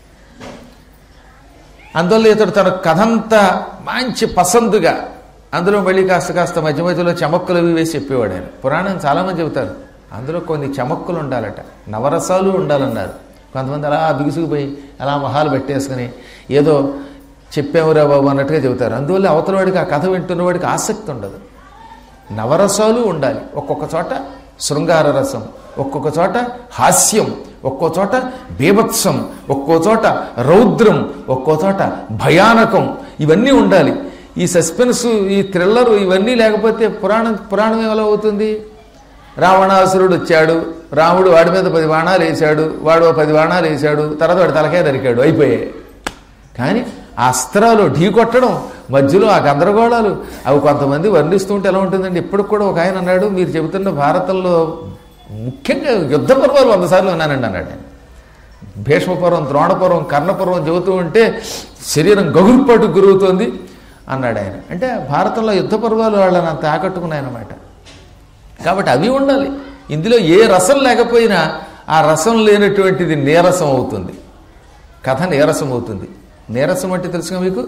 అందువల్ల ఇతడు తన కథంతా మంచి పసందుగా అందులో మళ్ళీ కాస్త మధ్య మధ్యలో చమక్కులు అవి వేసి చెప్పేవాడు ఆయన. పురాణం చాలామంది చెబుతారు, అందులో కొన్ని చమక్కులు ఉండాలట, నవరసాలు ఉండాలన్నారు. కొంతమంది అలా బిగుసుకుపోయి అలా మొహాలు పెట్టేసుకుని ఏదో చెప్పావురా బాబు అన్నట్టుగా చెబుతారు. అందువల్ల అవతల వాడికి ఆ కథ వింటున్నవాడికి ఆసక్తి ఉండదు. నవరసాలు ఉండాలి. ఒక్కొక్క చోట శృంగార రసం, ఒక్కొక్క చోట హాస్యం, ఒక్కో చోట బీభత్సం, ఒక్కో చోట రౌద్రం, ఒక్కో చోట భయానకం, ఇవన్నీ ఉండాలి. ఈ సస్పెన్స్, ఈ థ్రిల్లరు ఇవన్నీ లేకపోతే పురాణం ఎలా అవుతుంది? రావణాసురుడు వచ్చాడు, రాముడు వాడి మీద 10 బాణాలు వేశాడు, వాడు 10 బాణాలు వేశాడు, తర్వాత వాడి తలకాయ నరికాడు, అయిపోయాయి. కానీ ఆ అస్త్రాలు ఢీ కొట్టడం, మధ్యలో ఆ గందరగోళాలు అవి కొంతమంది వర్ణిస్తుంటే ఎలా ఉంటుందండి. ఇప్పటికి కూడా ఒక ఆయన అన్నాడు, మీరు చెబుతున్న భారతంలో ముఖ్యంగా యుద్ధ పర్వాలు 100 సార్లు ఉన్నానండి అన్నాడు. భీష్మపర్వం, ద్రోణపర్వం, కర్ణపర్వం చెబుతూ ఉంటే శరీరం గగుర్పాటుకు గురవుతోంది అన్నాడు ఆయన. అంటే భారతంలో యుద్ధ పర్వాలు వాళ్ళని అంత ఆకట్టుకున్నాయన్నమాట. కాబట్టి అవి ఉండాలి. ఇందులో ఏ రసం లేకపోయినా ఆ రసం లేనటువంటిది నీరసం అవుతుంది, కథ నీరసం అవుతుంది. నీరసం అంటే తెలుసుగా మీకు,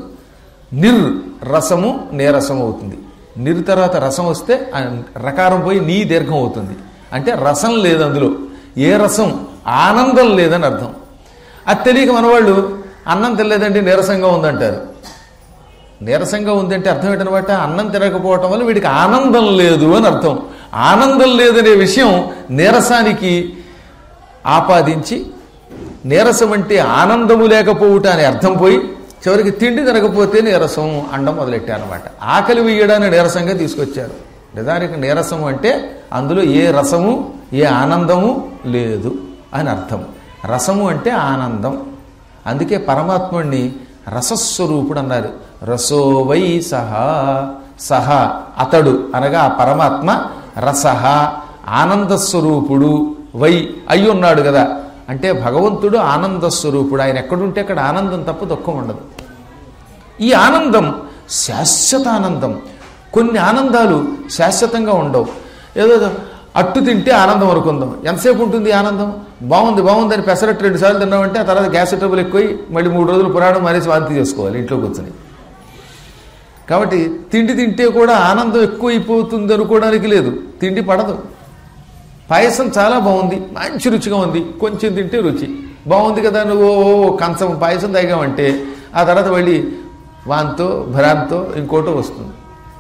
రసము నీరసం అవుతుంది. తర్వాత రసం వస్తే రకారం పోయి నీ దీర్ఘం అవుతుంది. అంటే రసం లేదు అందులో, ఏ రసం, ఆనందం లేదని అర్థం. అది తెలియక మనవాళ్ళు అన్నం తినలేదంటే నీరసంగా ఉందంటారు. నీరసంగా ఉందంటే అర్థం ఏంటనమాట, అన్నం తినకపోవటం వల్ల వీడికి ఆనందం లేదు అని అర్థం. ఆనందం లేదనే విషయం నీరసానికి ఆపాదించి నీరసం అంటే ఆనందము లేకపోవుట అని అర్థం పోయి చివరికి తిండి తినకపోతే నీరసం అండం మొదలెట్టారనమాట. ఆకలి వేయడాన్ని నీరసంగా తీసుకొచ్చారు. నిజానికి నీరసము అంటే అందులో ఏ రసము ఏ ఆనందము లేదు అని అర్థం. రసము అంటే ఆనందం. అందుకే పరమాత్ముడిని రసస్వరూపుడు అన్నారు. రసో వై సహా, సహా అతడు అనగా ఆ పరమాత్మ, రసహ ఆనందస్వరూపుడు, వై అయి ఉన్నాడు కదా అంటే భగవంతుడు ఆనందస్వరూపుడు. ఆయన ఎక్కడుంటే అక్కడ ఆనందం తప్ప దుఃఖం ఉండదు. ఈ ఆనందం శాశ్వత ఆనందం. కొన్ని ఆనందాలు శాశ్వతంగా ఉండవు. ఏదో అట్టు తింటే ఆనందం అనుకుందాం, ఎంతసేపు ఉంటుంది ఆనందం? బాగుంది బాగుంది అని పెసరట్టు 2 సార్లు తిన్నామంటే ఆ తర్వాత గ్యాస్ ట్రబుల్ ఎక్కువై మళ్ళీ 3 రోజులు పురాణం మానేసి వాంతి చేసుకోవాలి ఇంట్లో కూర్చొని. కాబట్టి తిండి తింటే కూడా ఆనందం ఎక్కువైపోతుంది అనుకోవడానికి లేదు. తిండి పడదు. పాయసం చాలా బాగుంది, మంచి రుచిగా ఉంది, కొంచెం తింటే రుచి బాగుంది కదా, నువ్వు కంచం పాయసం తాగామంటే ఆ తర్వాత మళ్ళీ వాంతో భ్రాంతో ఇంకోటో వస్తుంది.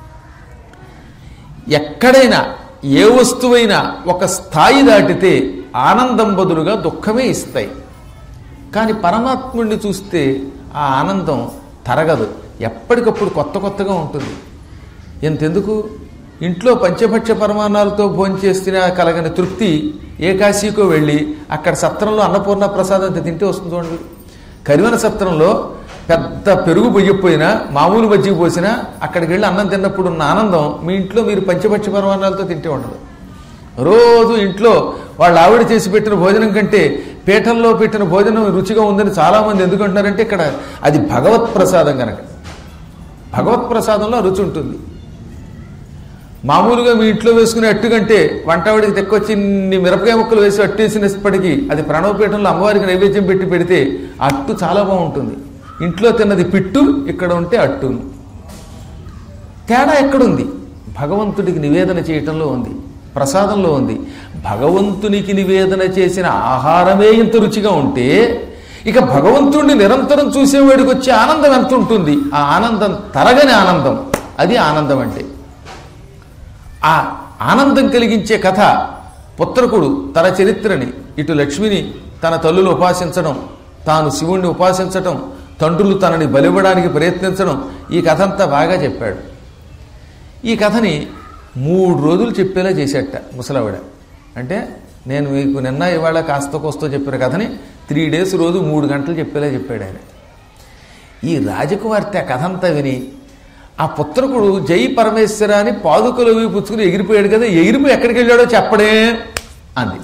ఎక్కడైనా ఏ వస్తువైనా ఒక స్థాయి దాటితే ఆనందం బదులుగా దుఃఖమే ఇస్తాయి. కానీ పరమాత్ముడిని చూస్తే ఆ ఆనందం తరగదు, ఎప్పటికప్పుడు కొత్త కొత్తగా ఉంటుంది. ఎంతెందుకు, ఇంట్లో పంచభక్ష పరమాన్నాలతో భోంచేస్తున్నా కలగని తృప్తి ఏకాశీకో వెళ్ళి అక్కడ సత్రంలో అన్నపూర్ణ ప్రసాదం తింటే వస్తుంది చూడండి. కరివన సత్రంలో పెద్ద పెరుగు పొయ్యిపోయినా మామూలు మజ్జిగ పోసినా అక్కడికి వెళ్ళి అన్నం తిన్నప్పుడు ఉన్న ఆనందం మీ ఇంట్లో మీరు పంచభక్ష పరమాన్నాలతో తింటే ఉండదు. రోజు ఇంట్లో వాళ్ళ ఆవిడ చేసి పెట్టిన భోజనం కంటే పీఠంలో పెట్టిన భోజనం రుచిగా ఉందని చాలామంది ఎందుకంటున్నారంటే ఇక్కడ అది భగవత్ ప్రసాదం కనుక. భగవత్ ప్రసాదంలో రుచి ఉంటుంది. మామూలుగా మీ ఇంట్లో వేసుకునే అట్టు కంటే వంటవాడికి తెక్కొచ్చి ఇన్ని మిరపకాయ ముక్కలు వేసి అట్టు వేసినప్పటికీ అది ప్రణవపీఠంలో అమ్మవారికి నైవేద్యం పెట్టి పెడితే అట్టు చాలా బాగుంటుంది. ఇంట్లో తిన్నది పిట్టు, ఇక్కడ ఉంటే అట్టును. తేడా ఎక్కడుంది? భగవంతుడికి నివేదన చేయటంలో ఉంది, ప్రసాదంలో ఉంది. భగవంతునికి నివేదన చేసిన ఆహారమే ఇంత రుచిగా ఉంటే ఇక భగవంతుడిని నిరంతరం చూసేవాడికి వచ్చే ఆనందం ఎంత ఉంటుంది? ఆ ఆనందం తరగని ఆనందం. అది ఆనందం అంటే. ఆ ఆనందం కలిగించే కథ పుత్రకుడు తన చరిత్రని, ఇటు లక్ష్మిని తన తల్లులు ఉపాసించడం, తాను శివుణ్ణి ఉపాసించటం, తండ్రులు తనని బలివ్వడానికి ప్రయత్నించడం, ఈ కథ అంతా బాగా చెప్పాడు. ఈ కథని 3 రోజులు చెప్పేలా చేసేట ముసలావిడ. అంటే నేను మీకు నిన్న ఇవాళ కాస్త కోస్తో చెప్పిన కథని 3 days రోజు 3 గంటలు చెప్పేలా చెప్పాడు ఆయన. ఈ రాజకుమార్తె ఆ కథ అంతా విని ఆ పుత్రకుడు జై పరమేశ్వర అని పాదుకలు పుచ్చుకుని ఎగిరిపోయాడు కదా, ఎగిరిపోయి ఎక్కడికి వెళ్ళాడో చెప్పడే అంది.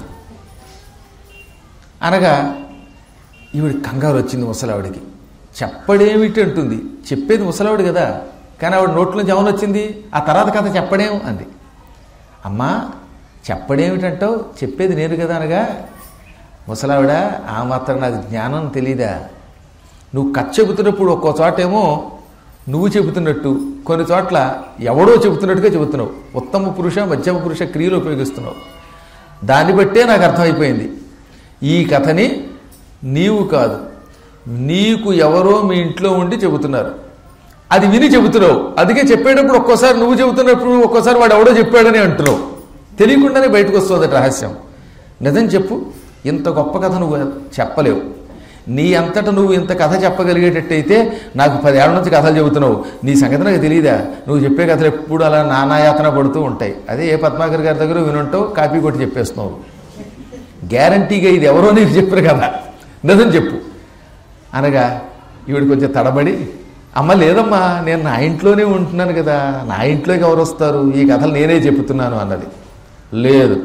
అనగా ఈవిడ కంగారు వచ్చింది ముసలావిడికి. చెప్పడేమిటి అంటుంది. చెప్పేది ముసలావిడు కదా, కానీ ఆవిడ నోట్లోంచి ఏమని వచ్చింది? ఆ తర్వాత కథ చెప్పడేం అంది. అమ్మా చెప్పడేమిటంటావు, చెప్పేది నేను కదా అనగా, ముసలావిడ ఆ మాత్రం నాకు జ్ఞానం తెలీదా? నువ్వు కథ చెబుతున్నప్పుడు ఒక్కో చోటేమో నువ్వు చెబుతున్నట్టు, కొన్ని చోట్ల ఎవడో చెబుతున్నట్టుగా చెబుతున్నావు. ఉత్తమ పురుష మధ్యమ పురుష క్రియలు ఉపయోగిస్తున్నావు. దాన్ని బట్టే నాకు అర్థమైపోయింది ఈ కథని నీవు కాదు, నీకు ఎవరో మీ ఇంట్లో ఉండి చెబుతున్నారు, అది విని చెబుతున్నావు. అందుకే చెప్పేటప్పుడు ఒక్కోసారి నువ్వు చెబుతున్నప్పుడు ఒక్కోసారి వాడు ఎవడో చెప్పాడని అంటున్నావు. తెలియకుండానే బయటకు వస్తుంది రహస్యం. నిజం చెప్పు, ఇంత గొప్ప కథ నువ్వు చెప్పలేవు. నీ అంతటా నువ్వు ఇంత కథ చెప్పగలిగేటట్టయితే నాకు 10 ఏళ్ల నుంచి కథలు చెబుతున్నావు, నీ సంగతి నాకు తెలియదా? నువ్వు చెప్పే కథలు ఎప్పుడు అలా నానాయాతన పడుతూ ఉంటాయి. అదే ఏ పద్మాకర్ గారి దగ్గర వినుంటావు, కాపీ కొట్టి చెప్పేస్తున్నావు. గ్యారంటీగా ఇది ఎవరో నీకు చెప్పారు కదా, నిజం చెప్పు అనగా ఈవిడ కొంచెం తడబడి, అమ్మ లేదమ్మా నేను నా ఇంట్లోనే ఉంటున్నాను కదా, నా ఇంట్లోకి ఎవరు వస్తారు, ఈ కథలు నేనే చెబుతున్నాను అన్నది. లేదు,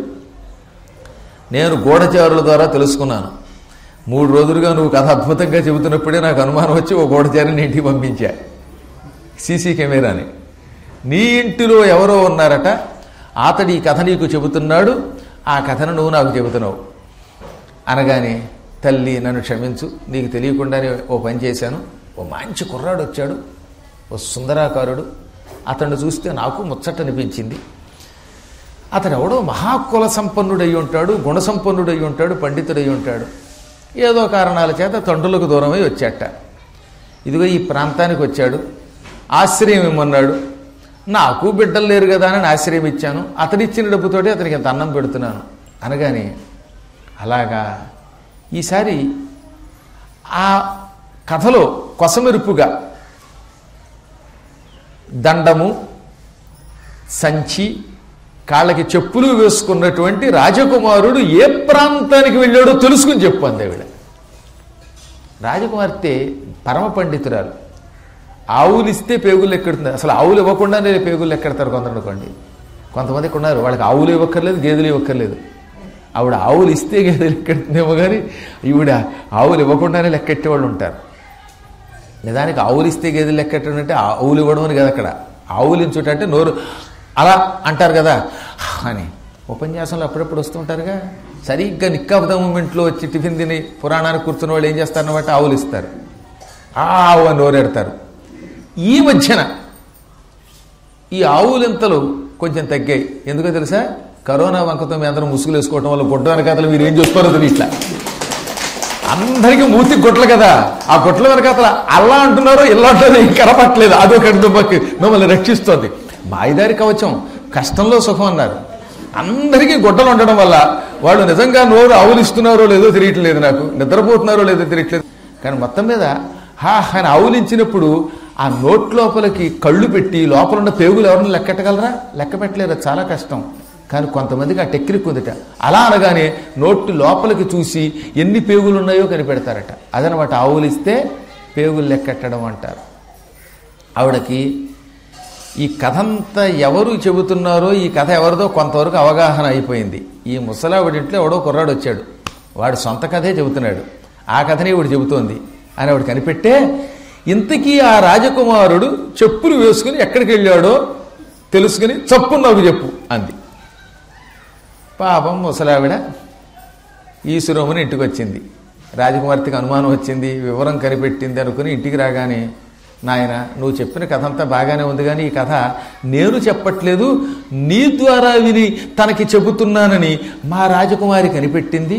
నేను గూఢచారుల ద్వారా తెలుసుకున్నాను. 3 రోజులుగా నువ్వు కథ అద్భుతంగా చెబుతున్నప్పుడే నాకు అనుమానం వచ్చి ఓ గూఢచారిని ఇంటికి పంపించా, సీసీ కెమెరాని. నీ ఇంటిలో ఎవరో ఉన్నారట, అతడు ఈ కథ నీకు చెబుతున్నాడు, ఆ కథను నువ్వు నాకు చెబుతున్నావు అనగానే, తల్లి నన్ను క్షమించు, నీకు తెలియకుండానే ఓ పని చేశాను. ఓ మంచి కుర్రాడు వచ్చాడు, ఓ సుందరాకారుడు. అతన్ని చూస్తే నాకు ముచ్చట అనిపించింది. అతడు ఎవడో మహాకుల సంపన్నుడై ఉంటాడు, గుణసంపన్నుడై ఉంటాడు, పండితుడై ఉంటాడు. ఏదో కారణాల చేత తండ్రులకు దూరమై వచ్చాట. ఇదిగో ఈ ప్రాంతానికి వచ్చాడు, ఆశ్రయం ఇమ్మన్నాడు. నాకు బిడ్డలు లేరు కదా అని ఆశ్రయం ఇచ్చాను. అతనిచ్చిన డబ్బుతోటి అతనికి ఎంత అన్నం పెడుతున్నాను అనగానే, అలాగా ఈసారి ఆ కథలో కొసమెరుపుగా దండము, సంచి, కాళ్ళకి చెప్పులు వేసుకున్నటువంటి రాజకుమారుడు ఏ ప్రాంతానికి వెళ్ళాడో తెలుసుకుని చెప్పు అంది ఆవిడ. రాజకుమార్తె పరమ పండితురాలు. ఆవులు ఇస్తే పేగులు ఎక్కడుతుంది. అసలు ఆవులు ఇవ్వకుండానే పేగులు ఎక్కడతారు కొందరు అనుకోండి. కొంతమందికి ఉన్నారు వాళ్ళకి ఆవులు ఇవ్వక్కర్లేదు, గేదెలు ఇవ్వక్కర్లేదు. ఆవిడ ఆవులు ఇస్తే గేదెలు ఎక్కడుతుందేమో కానీ ఈవిడ ఆవులు ఇవ్వకుండానే లెక్కెట్టేవాళ్ళు ఉంటారు. నిజానికి ఆవులు ఇస్తే గేదెలు లెక్కెట్టడం అంటే ఆవులు ఇవ్వడం అని కదా. అక్కడ ఆవులు ఇంచుటంటే నోరు అలా అంటారు కదా అని ఉపన్యాసంలో అప్పుడప్పుడు వస్తుంటారుగా. సరిగ్గా నిక్కాఫ్ మూమెంట్లో వచ్చి టిఫిన్ తిని పురాణానికి కూర్చున్న వాళ్ళు ఏం చేస్తారన్నమాట, ఆవులు ఇస్తారు. ఆవు అని నోరెడతారు. ఈ మధ్యన ఈ ఆవులింతలు కొంచెం తగ్గాయి. ఎందుకో తెలుసా? కరోనా వంకతో మీ అందరం ముసుగులు వేసుకోవడం వల్ల గుడ్డ వెనకాతలు మీరు ఏం చేసుకోరో ఇట్లా అందరికీ మూతి గుట్టలు కదా, ఆ గుట్టల వెనకాతల అల్లా అంటున్నారో ఇలా అంటారో కనపట్లేదు. అదొక దుబ్బకి మిమ్మల్ని రక్షిస్తోంది. మాయదారి కవచం, కష్టంలో సుఖం అన్నారు. అందరికీ గుడ్డలు ఉండడం వల్ల వాళ్ళు నిజంగా నోరు ఆవులిస్తున్నారో లేదో తెలియట్లేదు, నాకు నిద్రపోతున్నారో లేదో తెలియట్లేదు. కానీ మొత్తం మీద అని ఆవులించినప్పుడు ఆ నోట్ లోపలికి కళ్ళు పెట్టి లోపల ఉన్న పేగులు ఎవరిని లెక్కెట్టగలరా? లెక్క పెట్టలేరు, చాలా కష్టం. కానీ కొంతమందికి ఆ టెక్నిక్ ఉందిట. అలా అనగానే నోటు లోపలికి చూసి ఎన్ని పేగులు ఉన్నాయో కనిపెడతారట. అదనమాట ఆవులిస్తే పేగులు లెక్కెట్టడం అంటారు. ఆవిడకి ఈ కథంతా ఎవరు చెబుతున్నారో, ఈ కథ ఎవరిదో కొంతవరకు అవగాహన అయిపోయింది. ఈ ముసలావిడింట్లో ఎవడో కుర్రాడు వచ్చాడు, వాడు సొంత కథే చెబుతున్నాడు, ఆ కథనే ఇవిడు చెబుతోంది అని ఆవిడ కనిపెట్టే, ఇంతకీ ఆ రాజకుమారుడు చెప్పులు వేసుకుని ఎక్కడికి వెళ్ళాడో తెలుసుకుని చప్పు నాకు చెప్పు అంది. పాపం ముసలావిడ ఈశ్వరముని ఇంటికి వచ్చింది. రాజకుమార్తెకి అనుమానం వచ్చింది, వివరం కనిపెట్టింది అనుకుని ఇంటికి రాగానే, నాయన నువ్వు చెప్పిన కథ అంతా బాగానే ఉంది, కానీ ఈ కథ నేను చెప్పట్లేదు, నీ ద్వారా విని తనకి చెబుతున్నానని మా రాజకుమారి కనిపెట్టింది.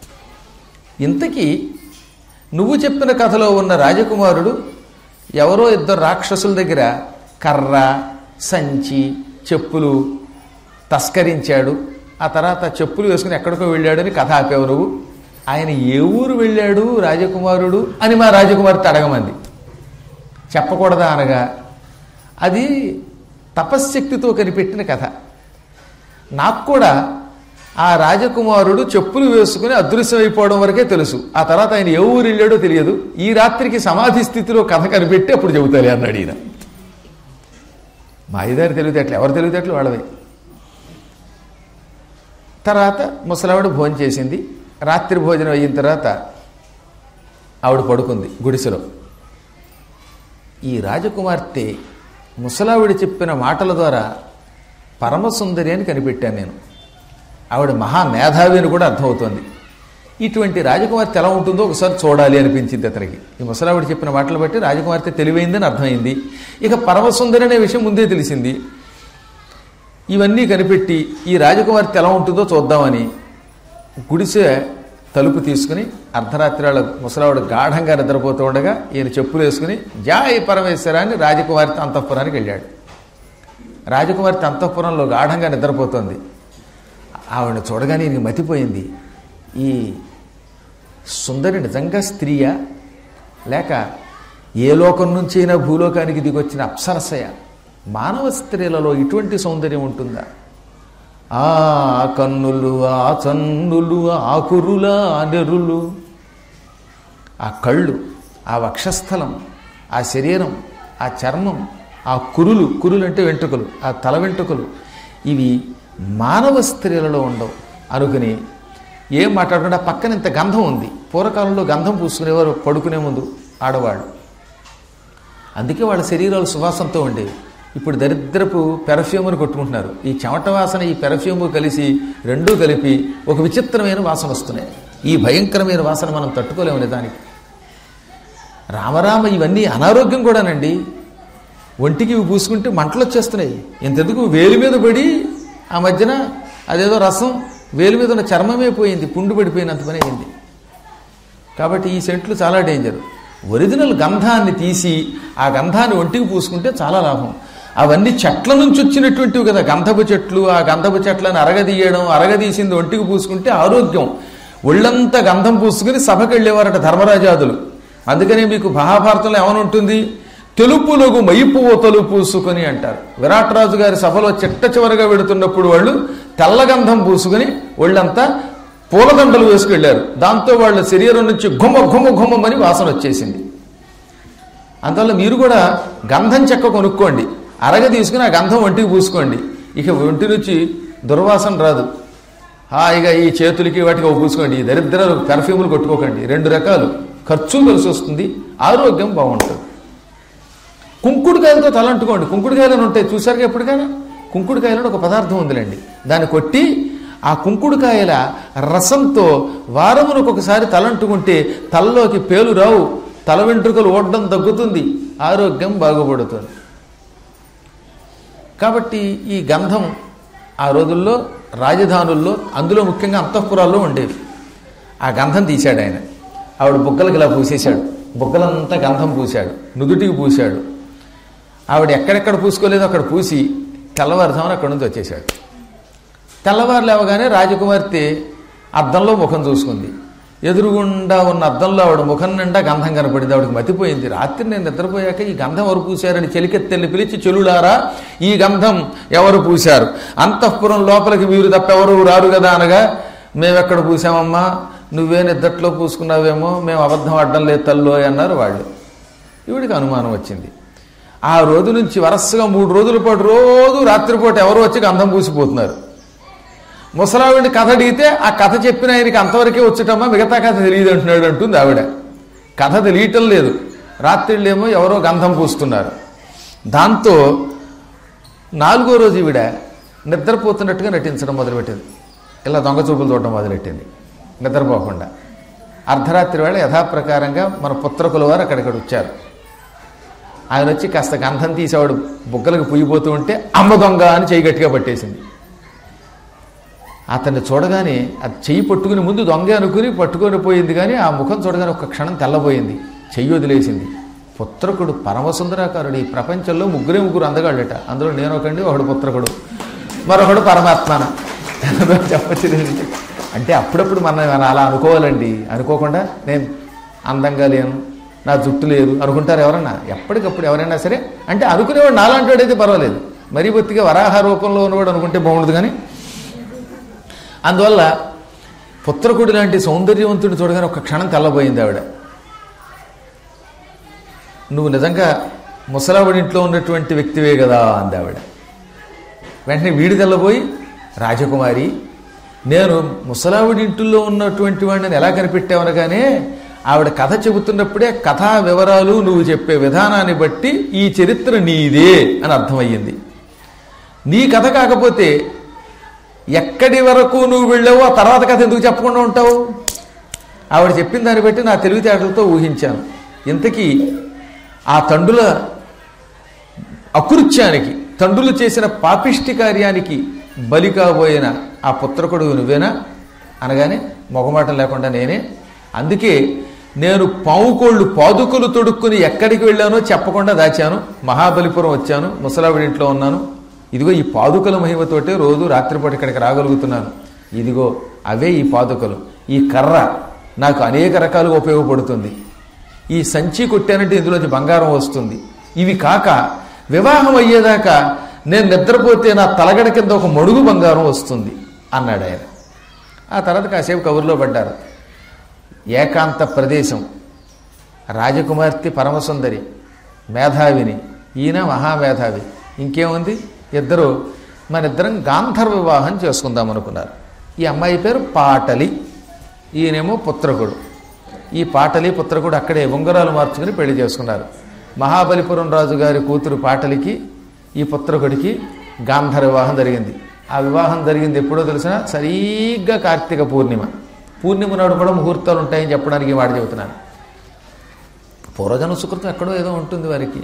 ఇంతకీ నువ్వు చెప్పిన కథలో ఉన్న రాజకుమారుడు ఎవరో ఇద్దరు రాక్షసుల దగ్గర కర్ర, సంచి, చెప్పులు తస్కరించాడు. ఆ తర్వాత చెప్పులు వేసుకుని ఎక్కడికో వెళ్ళాడని కథ ఆపావు నువ్వు. ఆయన ఏ ఊరు వెళ్ళాడు రాజకుమారుడు అని మా రాజకుమార్తె అడగమంది. చెప్పకూడదా అనగా, అది తపశ్శక్తితో కనిపెట్టిన కథ. నాకు కూడా ఆ రాజకుమారుడు చెప్పులు వేసుకుని అదృశ్యమైపోవడం వరకే తెలుసు. ఆ తర్వాత ఆయన ఏ ఊరు వెళ్ళాడో తెలియదు. ఈ రాత్రికి సమాధి స్థితిలో కథ కనిపెట్టి అప్పుడు చెబుతారు అన్నాడు ఈయన. మా ఐదారు తెలివితేటలు, ఎవరు తెలివితేటలు వాళ్ళవే. తర్వాత ముసలావిడ భోజనం చేసింది. రాత్రి భోజనం అయిన తర్వాత ఆవిడ పడుకుంది గుడిసెలో. ఈ రాజకుమార్తె ముసలావిడ చెప్పిన మాటల ద్వారా పరమసుందరి అని కనిపెట్టాను నేను. ఆవిడ మహామేధావి అని కూడా అర్థమవుతోంది. ఇటువంటి రాజకుమార్తె ఎలా ఉంటుందో ఒకసారి చూడాలి అనిపించింది అతనికి. ఈ ముసలావిడ చెప్పిన మాటలు బట్టి రాజకుమార్తె తెలివైందని అర్థమైంది. ఇక పరమసుందరి అనే విషయం ముందే తెలిసింది. ఇవన్నీ కనిపెట్టి ఈ రాజకుమార్తె ఎలా ఉంటుందో చూద్దామని గుడిసె తలుపు తీసుకుని అర్ధరాత్రి వాళ్ళ ముసలావిడ గాఢంగా నిద్రపోతూ ఉండగా ఈయన చెప్పులు వేసుకుని జాయ్ పరమేశ్వరాన్ని రాజకుమార్తె అంతఃపురానికి వెళ్ళాడు. రాజకుమార్తె అంతఃపురంలో గాఢంగా నిద్రపోతోంది. ఆవిడ చూడగానే ఈయనకి మతిపోయింది. ఈ సుందరి నిజంగా స్త్రీయా, లేక ఏ లోకం నుంచైనా భూలోకానికి దిగొచ్చిన అప్సరసయ? మానవ స్త్రీలలో ఇటువంటి సౌందర్యం ఉంటుందా? ఆ కన్నులు, ఆ చన్నులు, ఆ కురుల, ఆ నెరులు, ఆ కళ్ళు, ఆ వక్షస్థలం, ఆ శరీరం, ఆ చర్మం, ఆ కురులు, కురులు అంటే వెంట్రుకలు, ఆ తల వెంట్రుకలు, ఇవి మానవ స్త్రీలలో ఉండవు అనుకుని ఏం మాట్లాడకుండా పక్కన ఇంత గంధం ఉంది. పూర్వకాలంలో గంధం పూసుకునేవారు పడుకునే ముందు ఆడవాళ్ళు. అందుకే వాళ్ళ శరీరాలు సువాసనతో ఉండేవి. ఇప్పుడు దరిద్రపు పెర్ఫ్యూమ్ని కొట్టుకుంటున్నారు. ఈ చెమట వాసన, ఈ పెర్ఫ్యూము కలిసి రెండూ కలిపి ఒక విచిత్రమైన వాసన వస్తున్నాయి. ఈ భయంకరమైన వాసన మనం తట్టుకోలేము నిజానికి. రామరామ, ఇవన్నీ అనారోగ్యం కూడానండి. ఒంటికి ఇవి పూసుకుంటే మంటలు వచ్చేస్తున్నాయి. ఇంతెందుకు వేలి మీద పడి ఆ మధ్యన అదేదో రసం వేలు మీద ఉన్న చర్మమే పోయింది, పుండు పడిపోయినంత పని అయింది. కాబట్టి ఈ సెంట్లు చాలా డేంజర్. ఒరిజినల్ గంధాన్ని తీసి ఆ గంధాన్ని ఒంటికి పూసుకుంటే చాలా లాభం. అవన్నీ చెట్ల నుంచి వచ్చినటువంటివి కదా గంధపు చెట్లు. ఆ గంధపు చెట్లను అరగదీయడం, అరగదీసింది ఒంటికి పూసుకుంటే ఆరోగ్యం. ఒళ్ళంతా గంధం పూసుకుని సభకు వెళ్ళేవారట ధర్మరాజాదులు. అందుకనే మీకు మహాభారతంలో ఏమనుంటుంది, తెలుపులుగు మైపువతలు పూసుకొని అంటారు. విరాట్ రాజు గారి సభలో చిట్ట చివరగా వెడుతున్నప్పుడు వాళ్ళు తెల్లగంధం పూసుకుని ఒళ్ళంతా పూలదండలు వేసుకెళ్లారు. దాంతో వాళ్ళ శరీరం నుంచి ఘుమ ఘుమ ఘుమని వాసన వచ్చేసింది. అందువల్ల మీరు కూడా గంధం చెక్క కొనుక్కోండి, అరగ తీసుకుని ఆ గంధం ఒంటికి పూసుకోండి. ఇక ఒంటి నుంచి దుర్వాసన రాదు. హాయిగా ఈ చేతులకి వాటికి పూసుకోండి. ఈ దరిద్రాలు పెర్ఫ్యూములు కొట్టుకోకండి. 2 రకాలు ఖర్చు కలిసి వస్తుంది, ఆరోగ్యం బాగుంటుంది. కుంకుడుకాయలతో తలంటుకోండి. కుంకుడుకాయలను ఉంటాయి చూసారుగా ఎప్పటికైనా. కుంకుడుకాయలను ఒక పదార్థం ఉందిలేండి, దాన్ని కొట్టి ఆ కుంకుడుకాయల రసంతో వారమునకు ఒకసారి తలంటుకుంటే తలలోకి పేలు రావు, తల వెంట్రుకలు ఓడడం తగ్గుతుంది, ఆరోగ్యం బాగుపడుతుంది. కాబట్టి ఈ గంధం ఆ రోజుల్లో రాజధానుల్లో, అందులో ముఖ్యంగా అంతఃపురాల్లో ఉండేవి. ఆ గంధం తీశాడు ఆయన. ఆవిడ బుగ్గలకి ఇలా పూసేశాడు, బుగ్గలంతా గంధం పూశాడు, నుదుటికి పూశాడు. ఆవిడ ఎక్కడెక్కడ పూసుకోలేదో అక్కడ పూసి తెల్లవారుజామున అక్కడి నుంచి వచ్చేశాడు. తెల్లవారు లేవగానే రాజకుమార్తె అద్దంలో ముఖం చూసుకుంది. ఎదురుగుండా ఉన్న అద్దంలో ఆవిడ ముఖం నిండా గంధం కనపడింది. ఆవిడకి మతిపోయింది. రాత్రి నేను నిద్రపోయాక ఈ గంధం ఎవరు పూశారని చెలికెత్తెల్ని పిలిచి, చెలులారా ఈ గంధం ఎవరు పూశారు? అంతఃపురం లోపలికి మీరు తప్పెవరు రారు కదా అనగా, మేమెక్కడ పూసామమ్మా, నువ్వే నిద్దట్లో పూసుకున్నావేమో, మేము అబద్ధం అడ్డం లేదు తల్లో అన్నారు వాళ్ళు. ఈవిడికి అనుమానం వచ్చింది. ఆ రోజు నుంచి వరుసగా 3 రోజుల పాటు రోజు రాత్రిపూట ఎవరు వచ్చి గంధం పూసిపోతున్నారు. ముసలావిడిని కథ అడిగితే ఆ కథ చెప్పిన ఆయనకి అంతవరకే వచ్చేటమ్మా, మిగతా కథ తెలియదు అంటున్నాడు అంటుంది ఆవిడ. కథ తెలియటం లేదు, రాత్రిళ్ళేమో ఎవరో గంధం పూస్తున్నారు. దాంతో 4వ రోజు ఈవిడ నిద్రపోతున్నట్టుగా నటించడం మొదలుపెట్టింది. ఇలా దొంగ చూపులు చూడటం మొదలెట్టింది నిద్రపోకుండా. అర్ధరాత్రి వేళ యథాప్రకారంగా మన పుత్రకుల వారు అక్కడిక్కడ వచ్చారు. ఆయన వచ్చి కాస్త గంధం తీసేవాడు బుగ్గలకు పుయ్యిపోతూ ఉంటే అమ్మ దొంగ అని చెయ్యి గట్టిగా పట్టేసింది. అతన్ని చూడగానే అది చెయ్యి పట్టుకుని ముందు దొంగ అనుకుని పట్టుకొని పోయింది, కానీ ఆ ముఖం చూడగానే ఒక క్షణం తెల్లబోయింది, చెయ్యి వదిలేసింది. పుత్రకుడు పరమసుందరాకారుడు. ఈ ప్రపంచంలో 3 అందగాళ్ళట. అందులో నేను ఒకండి, ఒకడు పుత్రకుడు, మరొకడు పరమాత్మన. చెప్పచ్చు అంటే అప్పుడప్పుడు మనం అలా అనుకోవాలండి. అనుకోకుండా నేను అందంగా లేను, నా జుట్టు లేదు అనుకుంటారు ఎవరన్నా. ఎప్పటికప్పుడు ఎవరైనా సరే అంటే అనుకునేవాడు నాలాంటి వాడైతే పర్వాలేదు, మరీ బొత్తిగా వరాహ రూపంలో ఉన్నవాడు అనుకుంటే బాగుండదు. కానీ అందువల్ల పుత్రకుడి లాంటి సౌందర్యవంతుడిని చూడగానే ఒక క్షణం తెల్లబోయింది ఆవిడ. నువ్వు నిజంగా ముసలావిడి ఇంట్లో ఉన్నటువంటి వ్యక్తివే కదా అంది ఆవిడ. వెంటనే వీడి తెల్లబోయి, రాజకుమారి నేను ముసలావిడి ఇంట్లో ఉన్నటువంటి వాడిని ఎలా కనిపెట్టావనగానే ఆవిడ కథ చెబుతున్నప్పుడే కథా వివరాలు నువ్వు చెప్పే విధానాన్ని బట్టి ఈ చరిత్ర నీదే అని అర్థమయ్యింది. నీ కథ కాకపోతే ఎక్కడి వరకు నువ్వు వెళ్ళావో ఆ తర్వాత కథ ఎందుకు చెప్పకుండా ఉంటావు? ఆవిడ చెప్పిన దాన్ని బట్టి నా తెలివితేటలతో ఊహించాను. ఇంతకీ ఆ తండ్రుల అకృత్యానికి, తండ్రులు చేసిన పాపిష్టి కార్యానికి బలి కాబోయిన ఆ పుత్రకుడు నువ్వేనా అనగానే మొగమాటం లేకుండా నేనే. అందుకే నేను పావుకోళ్ళు పాదుకలు తొడుక్కుని ఎక్కడికి వెళ్ళానో చెప్పకుండా దాచాను. మహాబలిపురం వచ్చాను, ముసలావిడి ఇంట్లో ఉన్నాను. ఇదిగో ఈ పాదుకల మహిమతోటే రోజు రాత్రిపూట ఇక్కడికి రాగలుగుతున్నాను. ఇదిగో అవే ఈ పాదుకలు. ఈ కర్ర నాకు అనేక రకాలుగా ఉపయోగపడుతుంది. ఈ సంచి కొట్టానంటే ఇందులోంచి బంగారం వస్తుంది. ఇవి కాక వివాహం అయ్యేదాకా నేను నిద్రపోతే నా తలగడ కింద ఒక మడుగు బంగారం వస్తుంది అన్నాడు ఆయన. ఆ తర్వాత కాసేపు కబుర్లో పడ్డారు. ఏకాంత ప్రదేశం, రాజకుమార్తె పరమసుందరి, మేధావిని, ఈయన మహామేధావి. ఇంకేముంది, ఇద్దరు మనిద్దరం గాంధర్వ వివాహం చేసుకుందాం అనుకున్నారు. ఈ అమ్మాయి పేరు పాటలి, ఈయనేమో పుత్రకుడు. ఈ పాటలి పుత్రకుడు అక్కడే ఉంగరాలు మార్చుకుని పెళ్లి చేసుకున్నారు. మహాబలిపురం రాజు గారి కూతురు పాటలికి ఈ పుత్రకుడికి గాంధర్వ వివాహం జరిగింది. ఆ వివాహం జరిగింది ఎప్పుడో తెలిసినా సరిగ్గా కార్తీక పూర్ణిమ. పూర్ణిమ నాడు కూడా ముహూర్తాలు ఉంటాయని చెప్పడానికి వాడు చెబుతున్నాను. పూర్వజన సుకృతం ఎక్కడో ఏదో ఉంటుంది వారికి.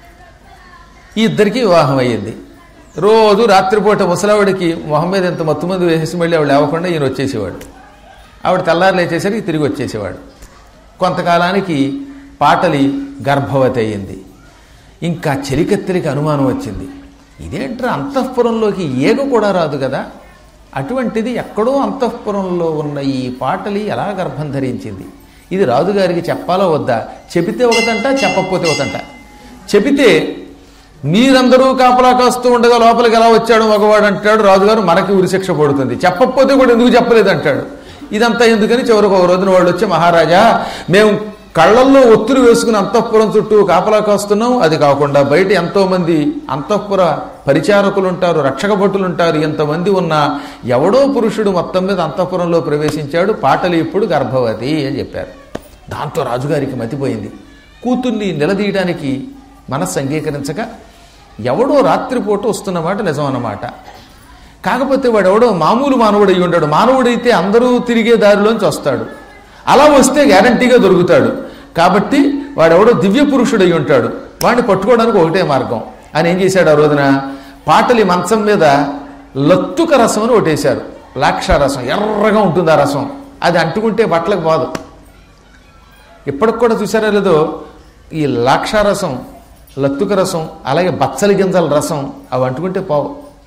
ఈ ఇద్దరికీ వివాహం అయ్యింది. రోజు రాత్రిపూట ముసలావిడికి మొహం మీద ఎంత మత్తుమంది వేసేసి మళ్ళీ ఆవిడ లేవకుండా ఈయన వచ్చేసేవాడు. ఆవిడ తెల్లారు లేచేసరికి తిరిగి వచ్చేసేవాడు. కొంతకాలానికి పాటలి గర్భవతి అయ్యింది. ఇంకా చెలికత్తెలికి అనుమానం వచ్చింది. ఇదేంట్రా అంతఃపురంలోకి ఏగ కూడా రాదు కదా, అటువంటిది ఎక్కడో అంతఃపురంలో ఉన్న ఈ పాటలి ఎలా గర్భం ధరించింది? ఇది రాజుగారికి చెప్పాలో వద్దా? చెబితే ఒకటంట, చెప్పకపోతే ఒకటంట. చెబితే మీరందరూ కాపలా కాస్తూ ఉండగా లోపలికి ఎలా వచ్చాడు మగవాడు అంటాడు రాజుగారు, మనకి ఉరిశిక్ష పడుతుంది. చెప్పకపోతే కూడా ఎందుకు చెప్పలేదు అంటాడు. ఇదంతా ఎందుకని చివరికి ఒక రోజున వాళ్ళు వచ్చి, మహారాజా మేము కళ్ళల్లో ఒత్తులు వేసుకుని అంతఃపురం చుట్టూ కాపలా కాస్తున్నాం. అది కాకుండా బయట ఎంతో మంది అంతఃపుర పరిచారకులు ఉంటారు, రక్షక భటులు ఉంటారు. ఎంతమంది ఉన్నా ఎవడో పురుషుడు మొత్తం మీద అంతఃపురంలో ప్రవేశించాడు. పాటలి ఇప్పుడు గర్భవతి అని చెప్పారు. దాంతో రాజుగారికి మతిపోయింది. కూతుర్ని నిలదీయడానికి మనస్సు అంగీకరించక ఎవడో రాత్రిపూట వస్తున్నమాట నిజం అన్నమాట. కాకపోతే వాడెవడో మామూలు మానవుడు అయి ఉంటాడు. మానవుడైతే అందరూ తిరిగే దారిలోంచి వస్తాడు. అలా వస్తే గ్యారంటీగా దొరుకుతాడు. కాబట్టి వాడెవడో దివ్య పురుషుడు అయి ఉంటాడు. వాడిని పట్టుకోవడానికి ఒకటే మార్గం అని ఏం చేశాడు, ఆ రోజున పాటలి మంచం మీద లత్తుక రసం అని ఒకటేశారు. లాక్షారసం, ఎర్రగా ఉంటుంది ఆ రసం. అది అంటుకుంటే బట్టలకు పోదు. ఇప్పటికి కూడా చూసారా లేదో, ఈ లాక్షారసం, లత్తుక రసం, అలాగే బచ్చలి గింజల రసం అవి అంటుకుంటే పోవు.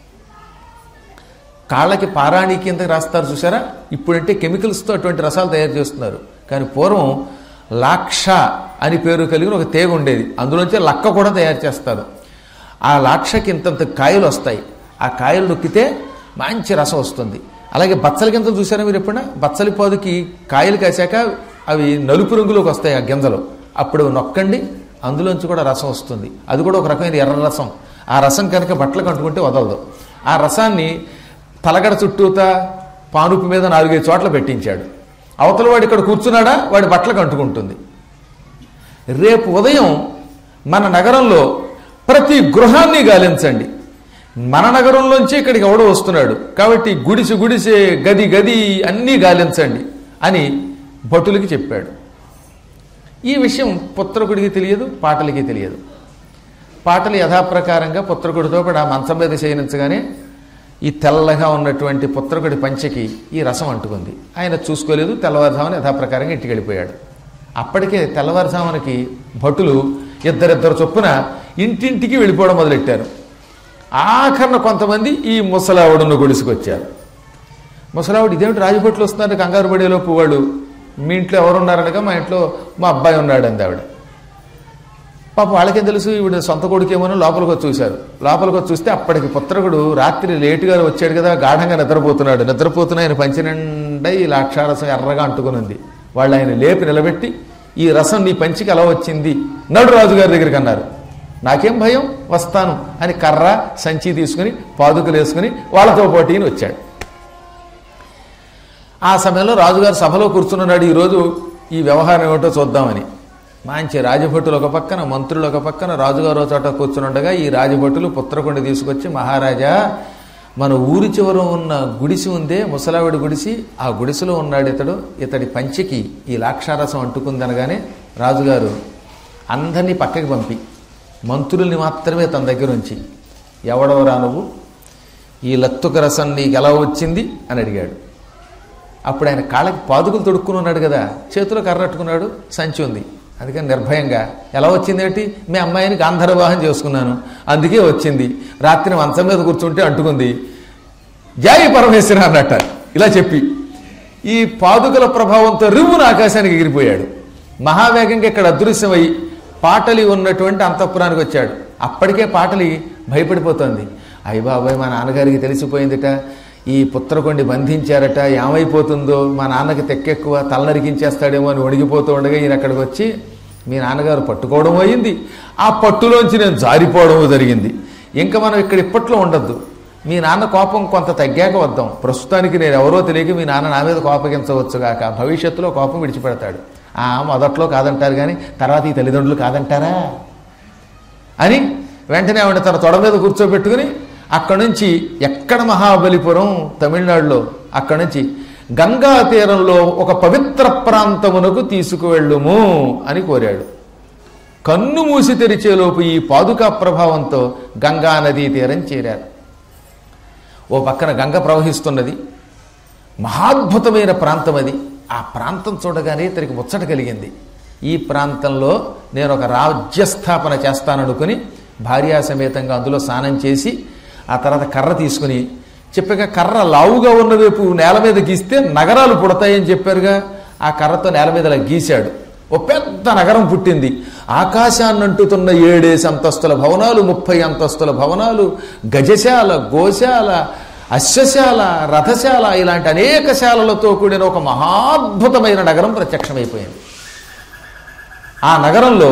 కాళ్ళకి పారాణి కింద రాస్తారు చూసారా. ఇప్పుడంటే కెమికల్స్తో అటువంటి రసాలు తయారు చేస్తున్నారు. కానీ పూర్వం లాక్ష అని పేరు కలిగిన ఒక తీగ ఉండేది. అందులోంచి లక్క కూడా తయారు చేస్తారు. ఆ లాక్షకి ఇంతంత కాయలు వస్తాయి. ఆ కాయలు నొక్కితే మంచి రసం వస్తుంది. అలాగే బచ్చలి గింజలు చూసారా మీరు ఎప్పుడైనా? బచ్చలి పాదుకి కాయలు కాసాక అవి నలుపు రంగులోకి వస్తాయి ఆ గింజలు. అప్పుడు నొక్కండి, అందులోంచి కూడా రసం వస్తుంది. అది కూడా ఒక రకమైన ఎర్ర రసం. ఆ రసం కనుక బట్టలకు అంటుకుంటే వదలదు. ఆ రసాన్ని తలగడ చుట్టూతా పానుపు మీద 4-5 చోట్ల పెట్టించాడు. అవతల వాడు ఇక్కడ కూర్చున్నాడా, వాడి బట్టలకు అంటుకుంటుంది. రేపు ఉదయం మన నగరంలో ప్రతి గృహాన్ని గాలించండి. మన నగరంలోంచి ఇక్కడికి ఎవడో వస్తున్నాడు కాబట్టి గుడిసె గది అన్నీ గాలించండి అని భటులకి చెప్పాడు. ఈ విషయం పుత్రకుడికి తెలియదు, పాటలికి తెలియదు. పాటలు యథాప్రకారంగా పుత్రకుడితో కూడా మంచం మీద శయనించగానే ఈ తెల్లగా ఉన్నటువంటి పుత్రకుడి పంచెకి ఈ రసం అంటుకుంది. ఆయన చూసుకోలేదు. తెల్లవారుజామున యథాప్రకారంగా ఇంటికి వెళ్ళిపోయాడు. అప్పటికే తెల్లవారుజామునకి భటులు ఇద్దరిద్దరు చొప్పున ఇంటింటికి వెళ్ళిపోవడం మొదలెట్టారు. ఆఖరణ కొంతమంది ఈ ముసలావుడున్న గుడిసుకొచ్చారు. ముసలావుడు ఇదేమిటి రాజభటులు వస్తున్నారు, కంగారు పడేలోపు వాళ్ళు మీ ఇంట్లో ఎవరున్నారనగా మా ఇంట్లో మా అబ్బాయి ఉన్నాడు అంది ఆవిడ. పాప వాళ్ళకేం తెలుసు, ఈవిడ సొంత కొడుకేమో లోపలికి వచ్చి చూశారు. లోపలికి వచ్చి చూస్తే అప్పటికి పుత్రకుడు రాత్రి లేటుగా వచ్చాడు కదా, గాఢంగా నిద్రపోతున్నాడు. నిద్రపోతున్న ఆయన పంచి నిండా ఈ లాక్షారసం ఎర్రగా అంటుకుని ఉంది. వాళ్ళు ఆయన లేపి నిలబెట్టి, ఈ రసం నీ పంచికి ఎలా వచ్చింది, నడు రాజుగారి దగ్గరికి అన్నారు. నాకేం భయం, వస్తాను అని కర్ర సంచి తీసుకుని పాదుకలు వేసుకుని వాళ్ళతో పోటీని వచ్చాడు. ఆ సమయంలో రాజుగారు సభలో కూర్చున్నాడు. ఈరోజు ఈ వ్యవహారం ఏమిటో చూద్దామని. మంచి రాజభటులు ఒక పక్కన, మంత్రులు ఒక పక్కన, రాజుగారు చోట కూర్చునుండగా ఈ రాజభటులు పుత్రకుడిని తీసుకొచ్చి, మహారాజా మన ఊరి చివర ఉన్న గుడిసి ఉందే, ముసలావిడి గుడిసి, ఆ గుడిసెలో ఉన్నాడు ఇతడి పంచికి ఈ లాక్షారసం అంటుకుందనగానే రాజుగారు అందరినీ పక్కకి పంపి మంత్రుల్ని మాత్రమే తన దగ్గర ఉంచి, ఎవడవరా నువ్వు, ఈ లత్తుక రసం నీకు ఎలా వచ్చింది అని అడిగాడు. అప్పుడు ఆయన కాళ్ళకి పాదుకులు తొడుక్కుని ఉన్నాడు కదా, చేతిలో కర్రట్టుకున్నాడు, సంచి ఉంది. అందుకని నిర్భయంగా ఎలా వచ్చిందేంటి, మీ అమ్మాయిని గాంధర్వాహం చేసుకున్నాను అందుకే వచ్చింది, రాత్రి మంచం మీద కూర్చుంటే అంటుకుంది, జై పరమేశ్వర అన్నట్ట. ఇలా చెప్పి ఈ పాదుకల ప్రభావంతో రివ్వున ఆకాశానికి ఎగిరిపోయాడు. మహావేగంగా ఇక్కడ అదృశ్యమై పాటలి ఉన్నటువంటి అంతఃపురానికి వచ్చాడు. అప్పటికే పాటలి భయపడిపోతుంది. అయ్య బాబాయ్ మా నాన్నగారికి తెలిసిపోయిందిట, ఈ పుత్రకొండి బంధించారట, ఏమైపోతుందో, మా నాన్నకి తెక్కెక్కువ, తలనరికించేస్తాడేమో అని వణిగిపోతూ ఉండగా ఈయన అక్కడికి వచ్చి మీ నాన్నగారు పట్టుకోవడం అయింది, ఆ పట్టులోంచి నేను జారిపోవడం జరిగింది. ఇంకా మనం ఇక్కడ ఇప్పట్లో ఉండద్దు, మీ నాన్న కోపం కొంత తగ్గాక వద్దాం, ప్రస్తుతానికి నేను ఎవరో తెలియక మీ నాన్న నా మీద కోపగించవచ్చుగాక, భవిష్యత్తులో కోపం విడిచిపెడతాడు. మొదట్లో కాదంటారు కానీ తర్వాత ఈ తల్లిదండ్రులు కాదంటారా అని వెంటనే ఆవిడ తన తొడ మీద కూర్చోబెట్టుకుని అక్కడి నుంచి ఎక్కడ మహాబలిపురం తమిళనాడులో, అక్కడి నుంచి గంగా తీరంలో ఒక పవిత్ర ప్రాంతమునకు తీసుకువెళ్ళుము అని కోరాడు. కన్ను మూసి తెరిచేలోపు ఈ పాదుకా ప్రభావంతో గంగా నదీ తీరం చేరారు. ఓ పక్కన గంగ ప్రవహిస్తున్నది, మహాద్భుతమైన ప్రాంతం అది. ఆ ప్రాంతం చూడగానే ఇతనికి ముచ్చట కలిగింది. ఈ ప్రాంతంలో నేను ఒక రాజ్యస్థాపన చేస్తాననుకుని భార్యాసమేతంగా అందులో స్నానం చేసి ఆ తర్వాత కర్ర తీసుకుని, చెప్పాక కర్ర లావుగా ఉన్న వైపు నేల మీద గీస్తే నగరాలు పుడతాయని చెప్పారుగా, ఆ కర్రతో నేల మీద అలా గీశాడు. ఓ పెద్ద నగరం పుట్టింది. ఆకాశాన్నంటుతున్న 7 అంతస్తుల భవనాలు, 30 అంతస్తుల భవనాలు, గజశాల, గోశాల, అశ్వశాల, రథశాల, ఇలాంటి అనేక శాలలతో కూడిన ఒక మహాద్భుతమైన నగరం ప్రత్యక్షమైపోయింది. ఆ నగరంలో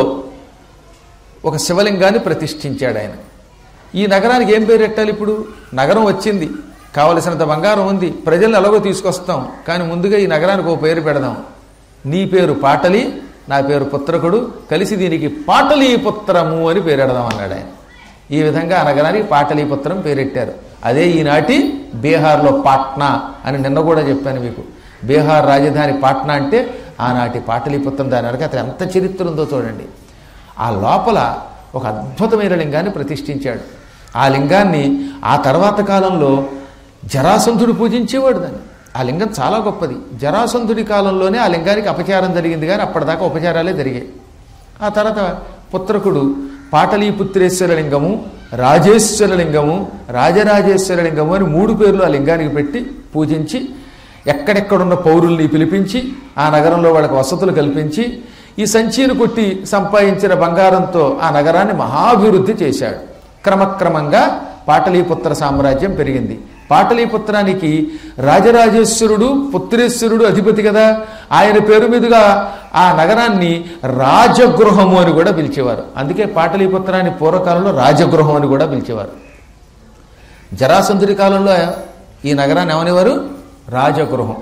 ఒక శివలింగాన్ని ప్రతిష్ఠించాడు ఆయన. ఈ నగరానికి ఏం పేరు పెట్టాలి? ఇప్పుడు నగరం వచ్చింది, కావలసినంత బంగారం ఉంది, ప్రజల్ని ఎలాగో తీసుకొస్తాం, కానీ ముందుగా ఈ నగరానికి ఒక పేరు పెడదాం. నీ పేరు పాటలి, నా పేరు పుత్రకుడు, కలిసి దీనికి పాటలీపుత్రము అని పేరెడదాం అన్నాడు ఆయన. ఈ విధంగా ఆ నగరానికి పాటలీపుత్రం పేరెట్టారు. అదే ఈనాటి బీహార్లో పాట్నా అని నిన్న కూడా చెప్పాను మీకు. బీహార్ రాజధాని పాట్నా అంటే ఆనాటి పాటలీపుత్రం. దాని వెనక అతను ఎంత చరిత్ర ఉందో చూడండి. ఆ లోపల ఒక అద్భుతమైన లింగాన్ని ప్రతిష్ఠించాడు. ఆ లింగాన్ని ఆ తర్వాత కాలంలో జరాసంధుడు పూజించేవాడు. దాన్ని ఆ లింగం చాలా గొప్పది. జరాసంధుడి కాలంలోనే ఆ లింగానికి అపచారం జరిగింది, కానీ అప్పటిదాకా ఉపచారాలే జరిగాయి. ఆ తర్వాత పుత్రకుడు పాటలీపుత్రేశ్వర లింగము, రాజేశ్వర లింగము, రాజరాజేశ్వర లింగము అని 3 పేర్లు ఆ లింగానికి పెట్టి పూజించి, ఎక్కడెక్కడున్న పౌరుల్ని పిలిపించి ఆ నగరంలో వాళ్ళకి వసతులు కల్పించి ఈ సంచీని కొట్టి సంపాదించిన బంగారంతో ఆ నగరాన్ని మహాభివృద్ధి చేశాడు. క్రమక్రమంగా పాటలీపుత్ర సామ్రాజ్యం పెరిగింది. పాటలీపుత్రానికి రాజరాజేశ్వరుడు పుత్రేశ్వరుడు అధిపతి కదా, ఆయన పేరు మీదుగా ఆ నగరాన్ని రాజగృహము అని కూడా పిలిచేవారు. అందుకే పాటలీపుత్రాన్ని పూర్వకాలంలో రాజగృహం అని కూడా పిలిచేవారు. జరాసంధుడి కాలంలో ఈ నగరాన్ని ఏమనేవారు? రాజగృహం.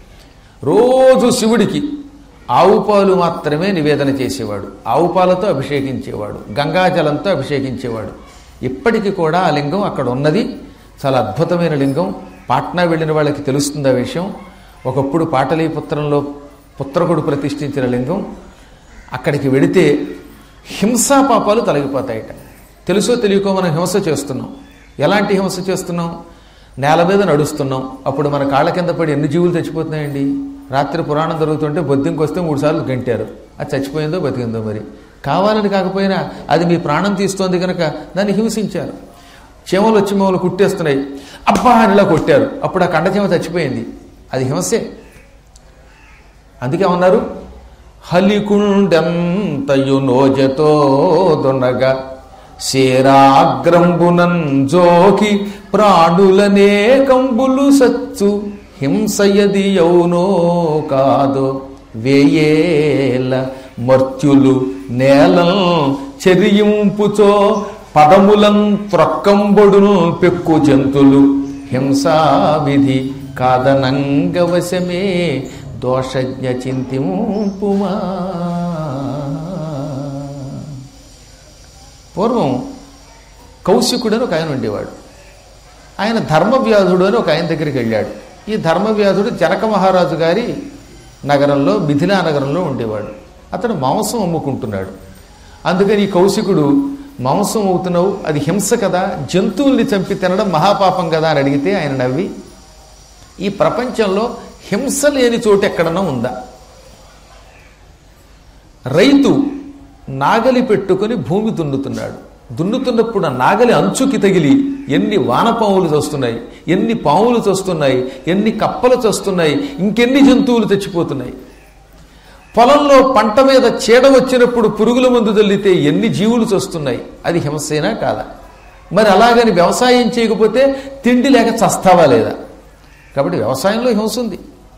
రోజు శివుడికి ఆవు పాలు మాత్రమే నివేదన చేసేవాడు, ఆవు పాలతో అభిషేకించేవాడు, గంగాజలంతో అభిషేకించేవాడు. ఇప్పటికీ కూడా ఆ లింగం అక్కడ ఉన్నది. చాలా అద్భుతమైన లింగం. పాట్నా వెళ్ళిన వాళ్ళకి తెలుస్తుంది ఆ విషయం. ఒకప్పుడు పాటలీపుత్రంలో పుత్రకుడు ప్రతిష్ఠించిన లింగం. అక్కడికి వెడితే హింసా పాపాలు తొలగిపోతాయట. తెలుసో తెలియకో మనం హింస చేస్తున్నాం. ఎలాంటి హింస చేస్తున్నాం? నేల మీద నడుస్తున్నాం, అప్పుడు మన కాళ్ళ కింద పడి ఎన్ని జీవులు చచ్చిపోతున్నాయండి. రాత్రి పురాణం జరుగుతుంటే బొద్దింకి వస్తే 3 సార్లు గంటారు. అది చచ్చిపోయిందో బతికిందో మరి. కావాలని కాకపోయినా అది మీ ప్రాణం తీస్తోంది కనుక దాన్ని హింసించారు. చీమలు వచ్చి మమ్మల్ని కుట్టేస్తున్నాయి, అబ్బా అని ఇలా కొట్టారు, అప్పుడు ఆ కండచీమ చచ్చిపోయింది. అది హింసే. అందుకే ఉన్నారు, హలికుండెంతయు నోజతో దొనగా శేరాగ్రంబునం జోకి ప్రాణులనే కంబులు సచ్చు హింసయది యౌనో కాదో వేయేల మర్త్యులు నేలం చెరియింపుచో పదములం త్రొక్కంబొడును పెక్కు జంతులు హింసా విధి కాదనంగవశమే దోషజ్ఞ చింతింపుమా. పూర్వం కౌశికుడు అని ఒక ఆయన ఉండేవాడు. ఆయన ధర్మవ్యాధుడు అని ఒక ఆయన దగ్గరికి వెళ్ళాడు. ఈ ధర్మవ్యాధుడు జనక మహారాజు గారి నగరంలో, మిథిలా నగరంలో ఉండేవాడు. అతను మాంసం అమ్ముకుంటున్నాడు. అందుకని ఈ కౌశికుడు, మాంసం అవుతున్నావు, అది హింస కదా, జంతువుల్ని చంపి తినడం మహాపాపం కదా అని అడిగితే ఆయన నవ్వి, ఈ ప్రపంచంలో హింస లేని చోటు ఎక్కడన్నా ఉందా? రైతు నాగలి పెట్టుకుని భూమి దున్నుతున్నాడు. దున్నుతున్నప్పుడు ఆ నాగలి అంచుకి తగిలి ఎన్ని వానపాములు చస్తున్నాయి, ఎన్ని పాములు చస్తున్నాయి, ఎన్ని కప్పలు చస్తున్నాయి, ఇంకెన్ని జంతువులు చచ్చిపోతున్నాయి. పొలంలో పంట మీద చీడ వచ్చినప్పుడు పురుగుల మందు చల్లితే ఎన్ని జీవులు చస్తున్నాయి. అది హింసేనా కాదా? మరి అలాగని వ్యవసాయం చేయకపోతే తిండి లేక చస్తావా లేదా? కాబట్టి వ్యవసాయంలో హింస ఉంది.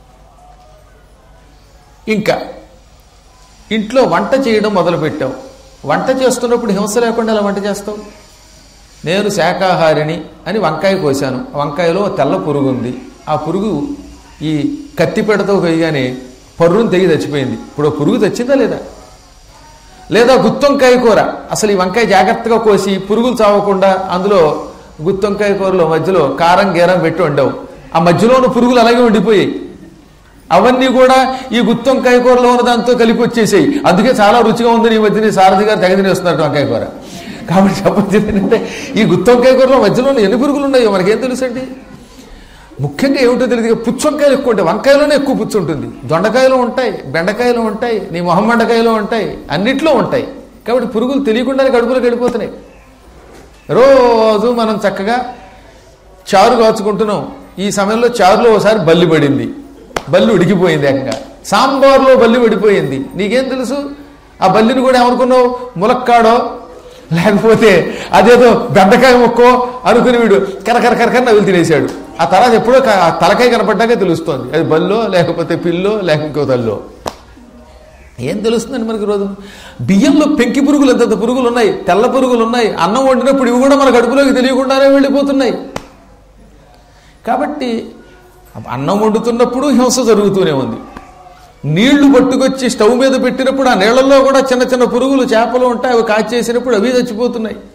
ఇంకా ఇంట్లో వంట చేయడం మొదలుపెట్టావు. వంట చేస్తున్నప్పుడు హింస లేకుండా అలా వంట చేస్తావు. నేను శాకాహారిని అని వంకాయ కోసాను, వంకాయలో తెల్ల పురుగు ఉంది. ఆ పురుగు ఈ కత్తిపీటతో కొయ్యగానే పర్రును తెగి చచ్చిపోయింది. ఇప్పుడు పురుగు తెచ్చిందా లేదా? లేదా గుత్తొంకాయ కూర, అసలు ఈ వంకాయ జాగ్రత్తగా కోసి పురుగులు చావకుండా అందులో గుత్తొంకాయ కూరలో మధ్యలో కారం గీరం పెట్టి ఉండవు, ఆ మధ్యలో ఉన్న పురుగులు అలాగే ఉండిపోయాయి. అవన్నీ కూడా ఈ గుత్తొంకాయ కూరలో ఉన్న దాంతో కలిపి వచ్చేసాయి. అందుకే చాలా రుచిగా ఉందని ఈ మధ్యన సారథి గారు తెగ తినేస్తున్నారు వంకాయ కూర. కాబట్టి చెప్పొచ్చేది ఏంటంటే, ఈ గుత్తొంకాయ కూరలో మధ్యలో ఎన్ని పురుగులు ఉన్నాయో మనకేం తెలుసండి. ముఖ్యంగా ఏమిటో తెలియదు, పుచ్చొంకాయలు ఎక్కువ ఉంటాయి, వంకాయలోనే ఎక్కువ పుచ్చు ఉంటుంది. దొండకాయలు ఉంటాయి, బెండకాయలు ఉంటాయి, నీ మొహమ్మండకాయలు ఉంటాయి, అన్నిట్లో ఉంటాయి. కాబట్టి పురుగులు తెలియకుండానే కడుపులో గడిపోతున్నాయి. రోజు మనం చక్కగా చారు కాచుకుంటున్నాం. ఈ సమయంలో చారులో ఒకసారి బల్లి పడింది, బల్లి ఉడికిపోయింది. ఏకంగా సాంబార్లో బల్లి పడిపోయింది. నీకేం తెలుసు? ఆ బల్లిని కూడా ఏమనుకున్నావు? ములక్కాడో లేకపోతే అదేదో బెండకాయ మొక్కో అనుకుని వీడు కరకర నవ్వులు తినేశాడు. ఆ తర్వాత ఎప్పుడో తలకాయ కనపడ్డాకే తెలుస్తోంది అది బల్లో లేకపోతే పిల్లో లేక ఇంకో తల్లో. ఏం తెలుస్తుందండి మనకి రోజు? బియ్యంలో పెంకి పురుగులు ఎంతంత పురుగులు ఉన్నాయి, తెల్ల పురుగులు ఉన్నాయి. అన్నం వండినప్పుడు ఇవి కూడా మన కడుపులోకి తెలియకుండానే వెళ్ళిపోతున్నాయి. కాబట్టి అన్నం వండుతున్నప్పుడు హింస జరుగుతూనే ఉంది. నీళ్లు పట్టుకొచ్చి స్టవ్ మీద పెట్టినప్పుడు ఆ నీళ్లలో కూడా చిన్న చిన్న పురుగులు, చేపలు ఉంటాయి. అవి కాచేసినప్పుడు అవి చచ్చిపోతున్నాయి.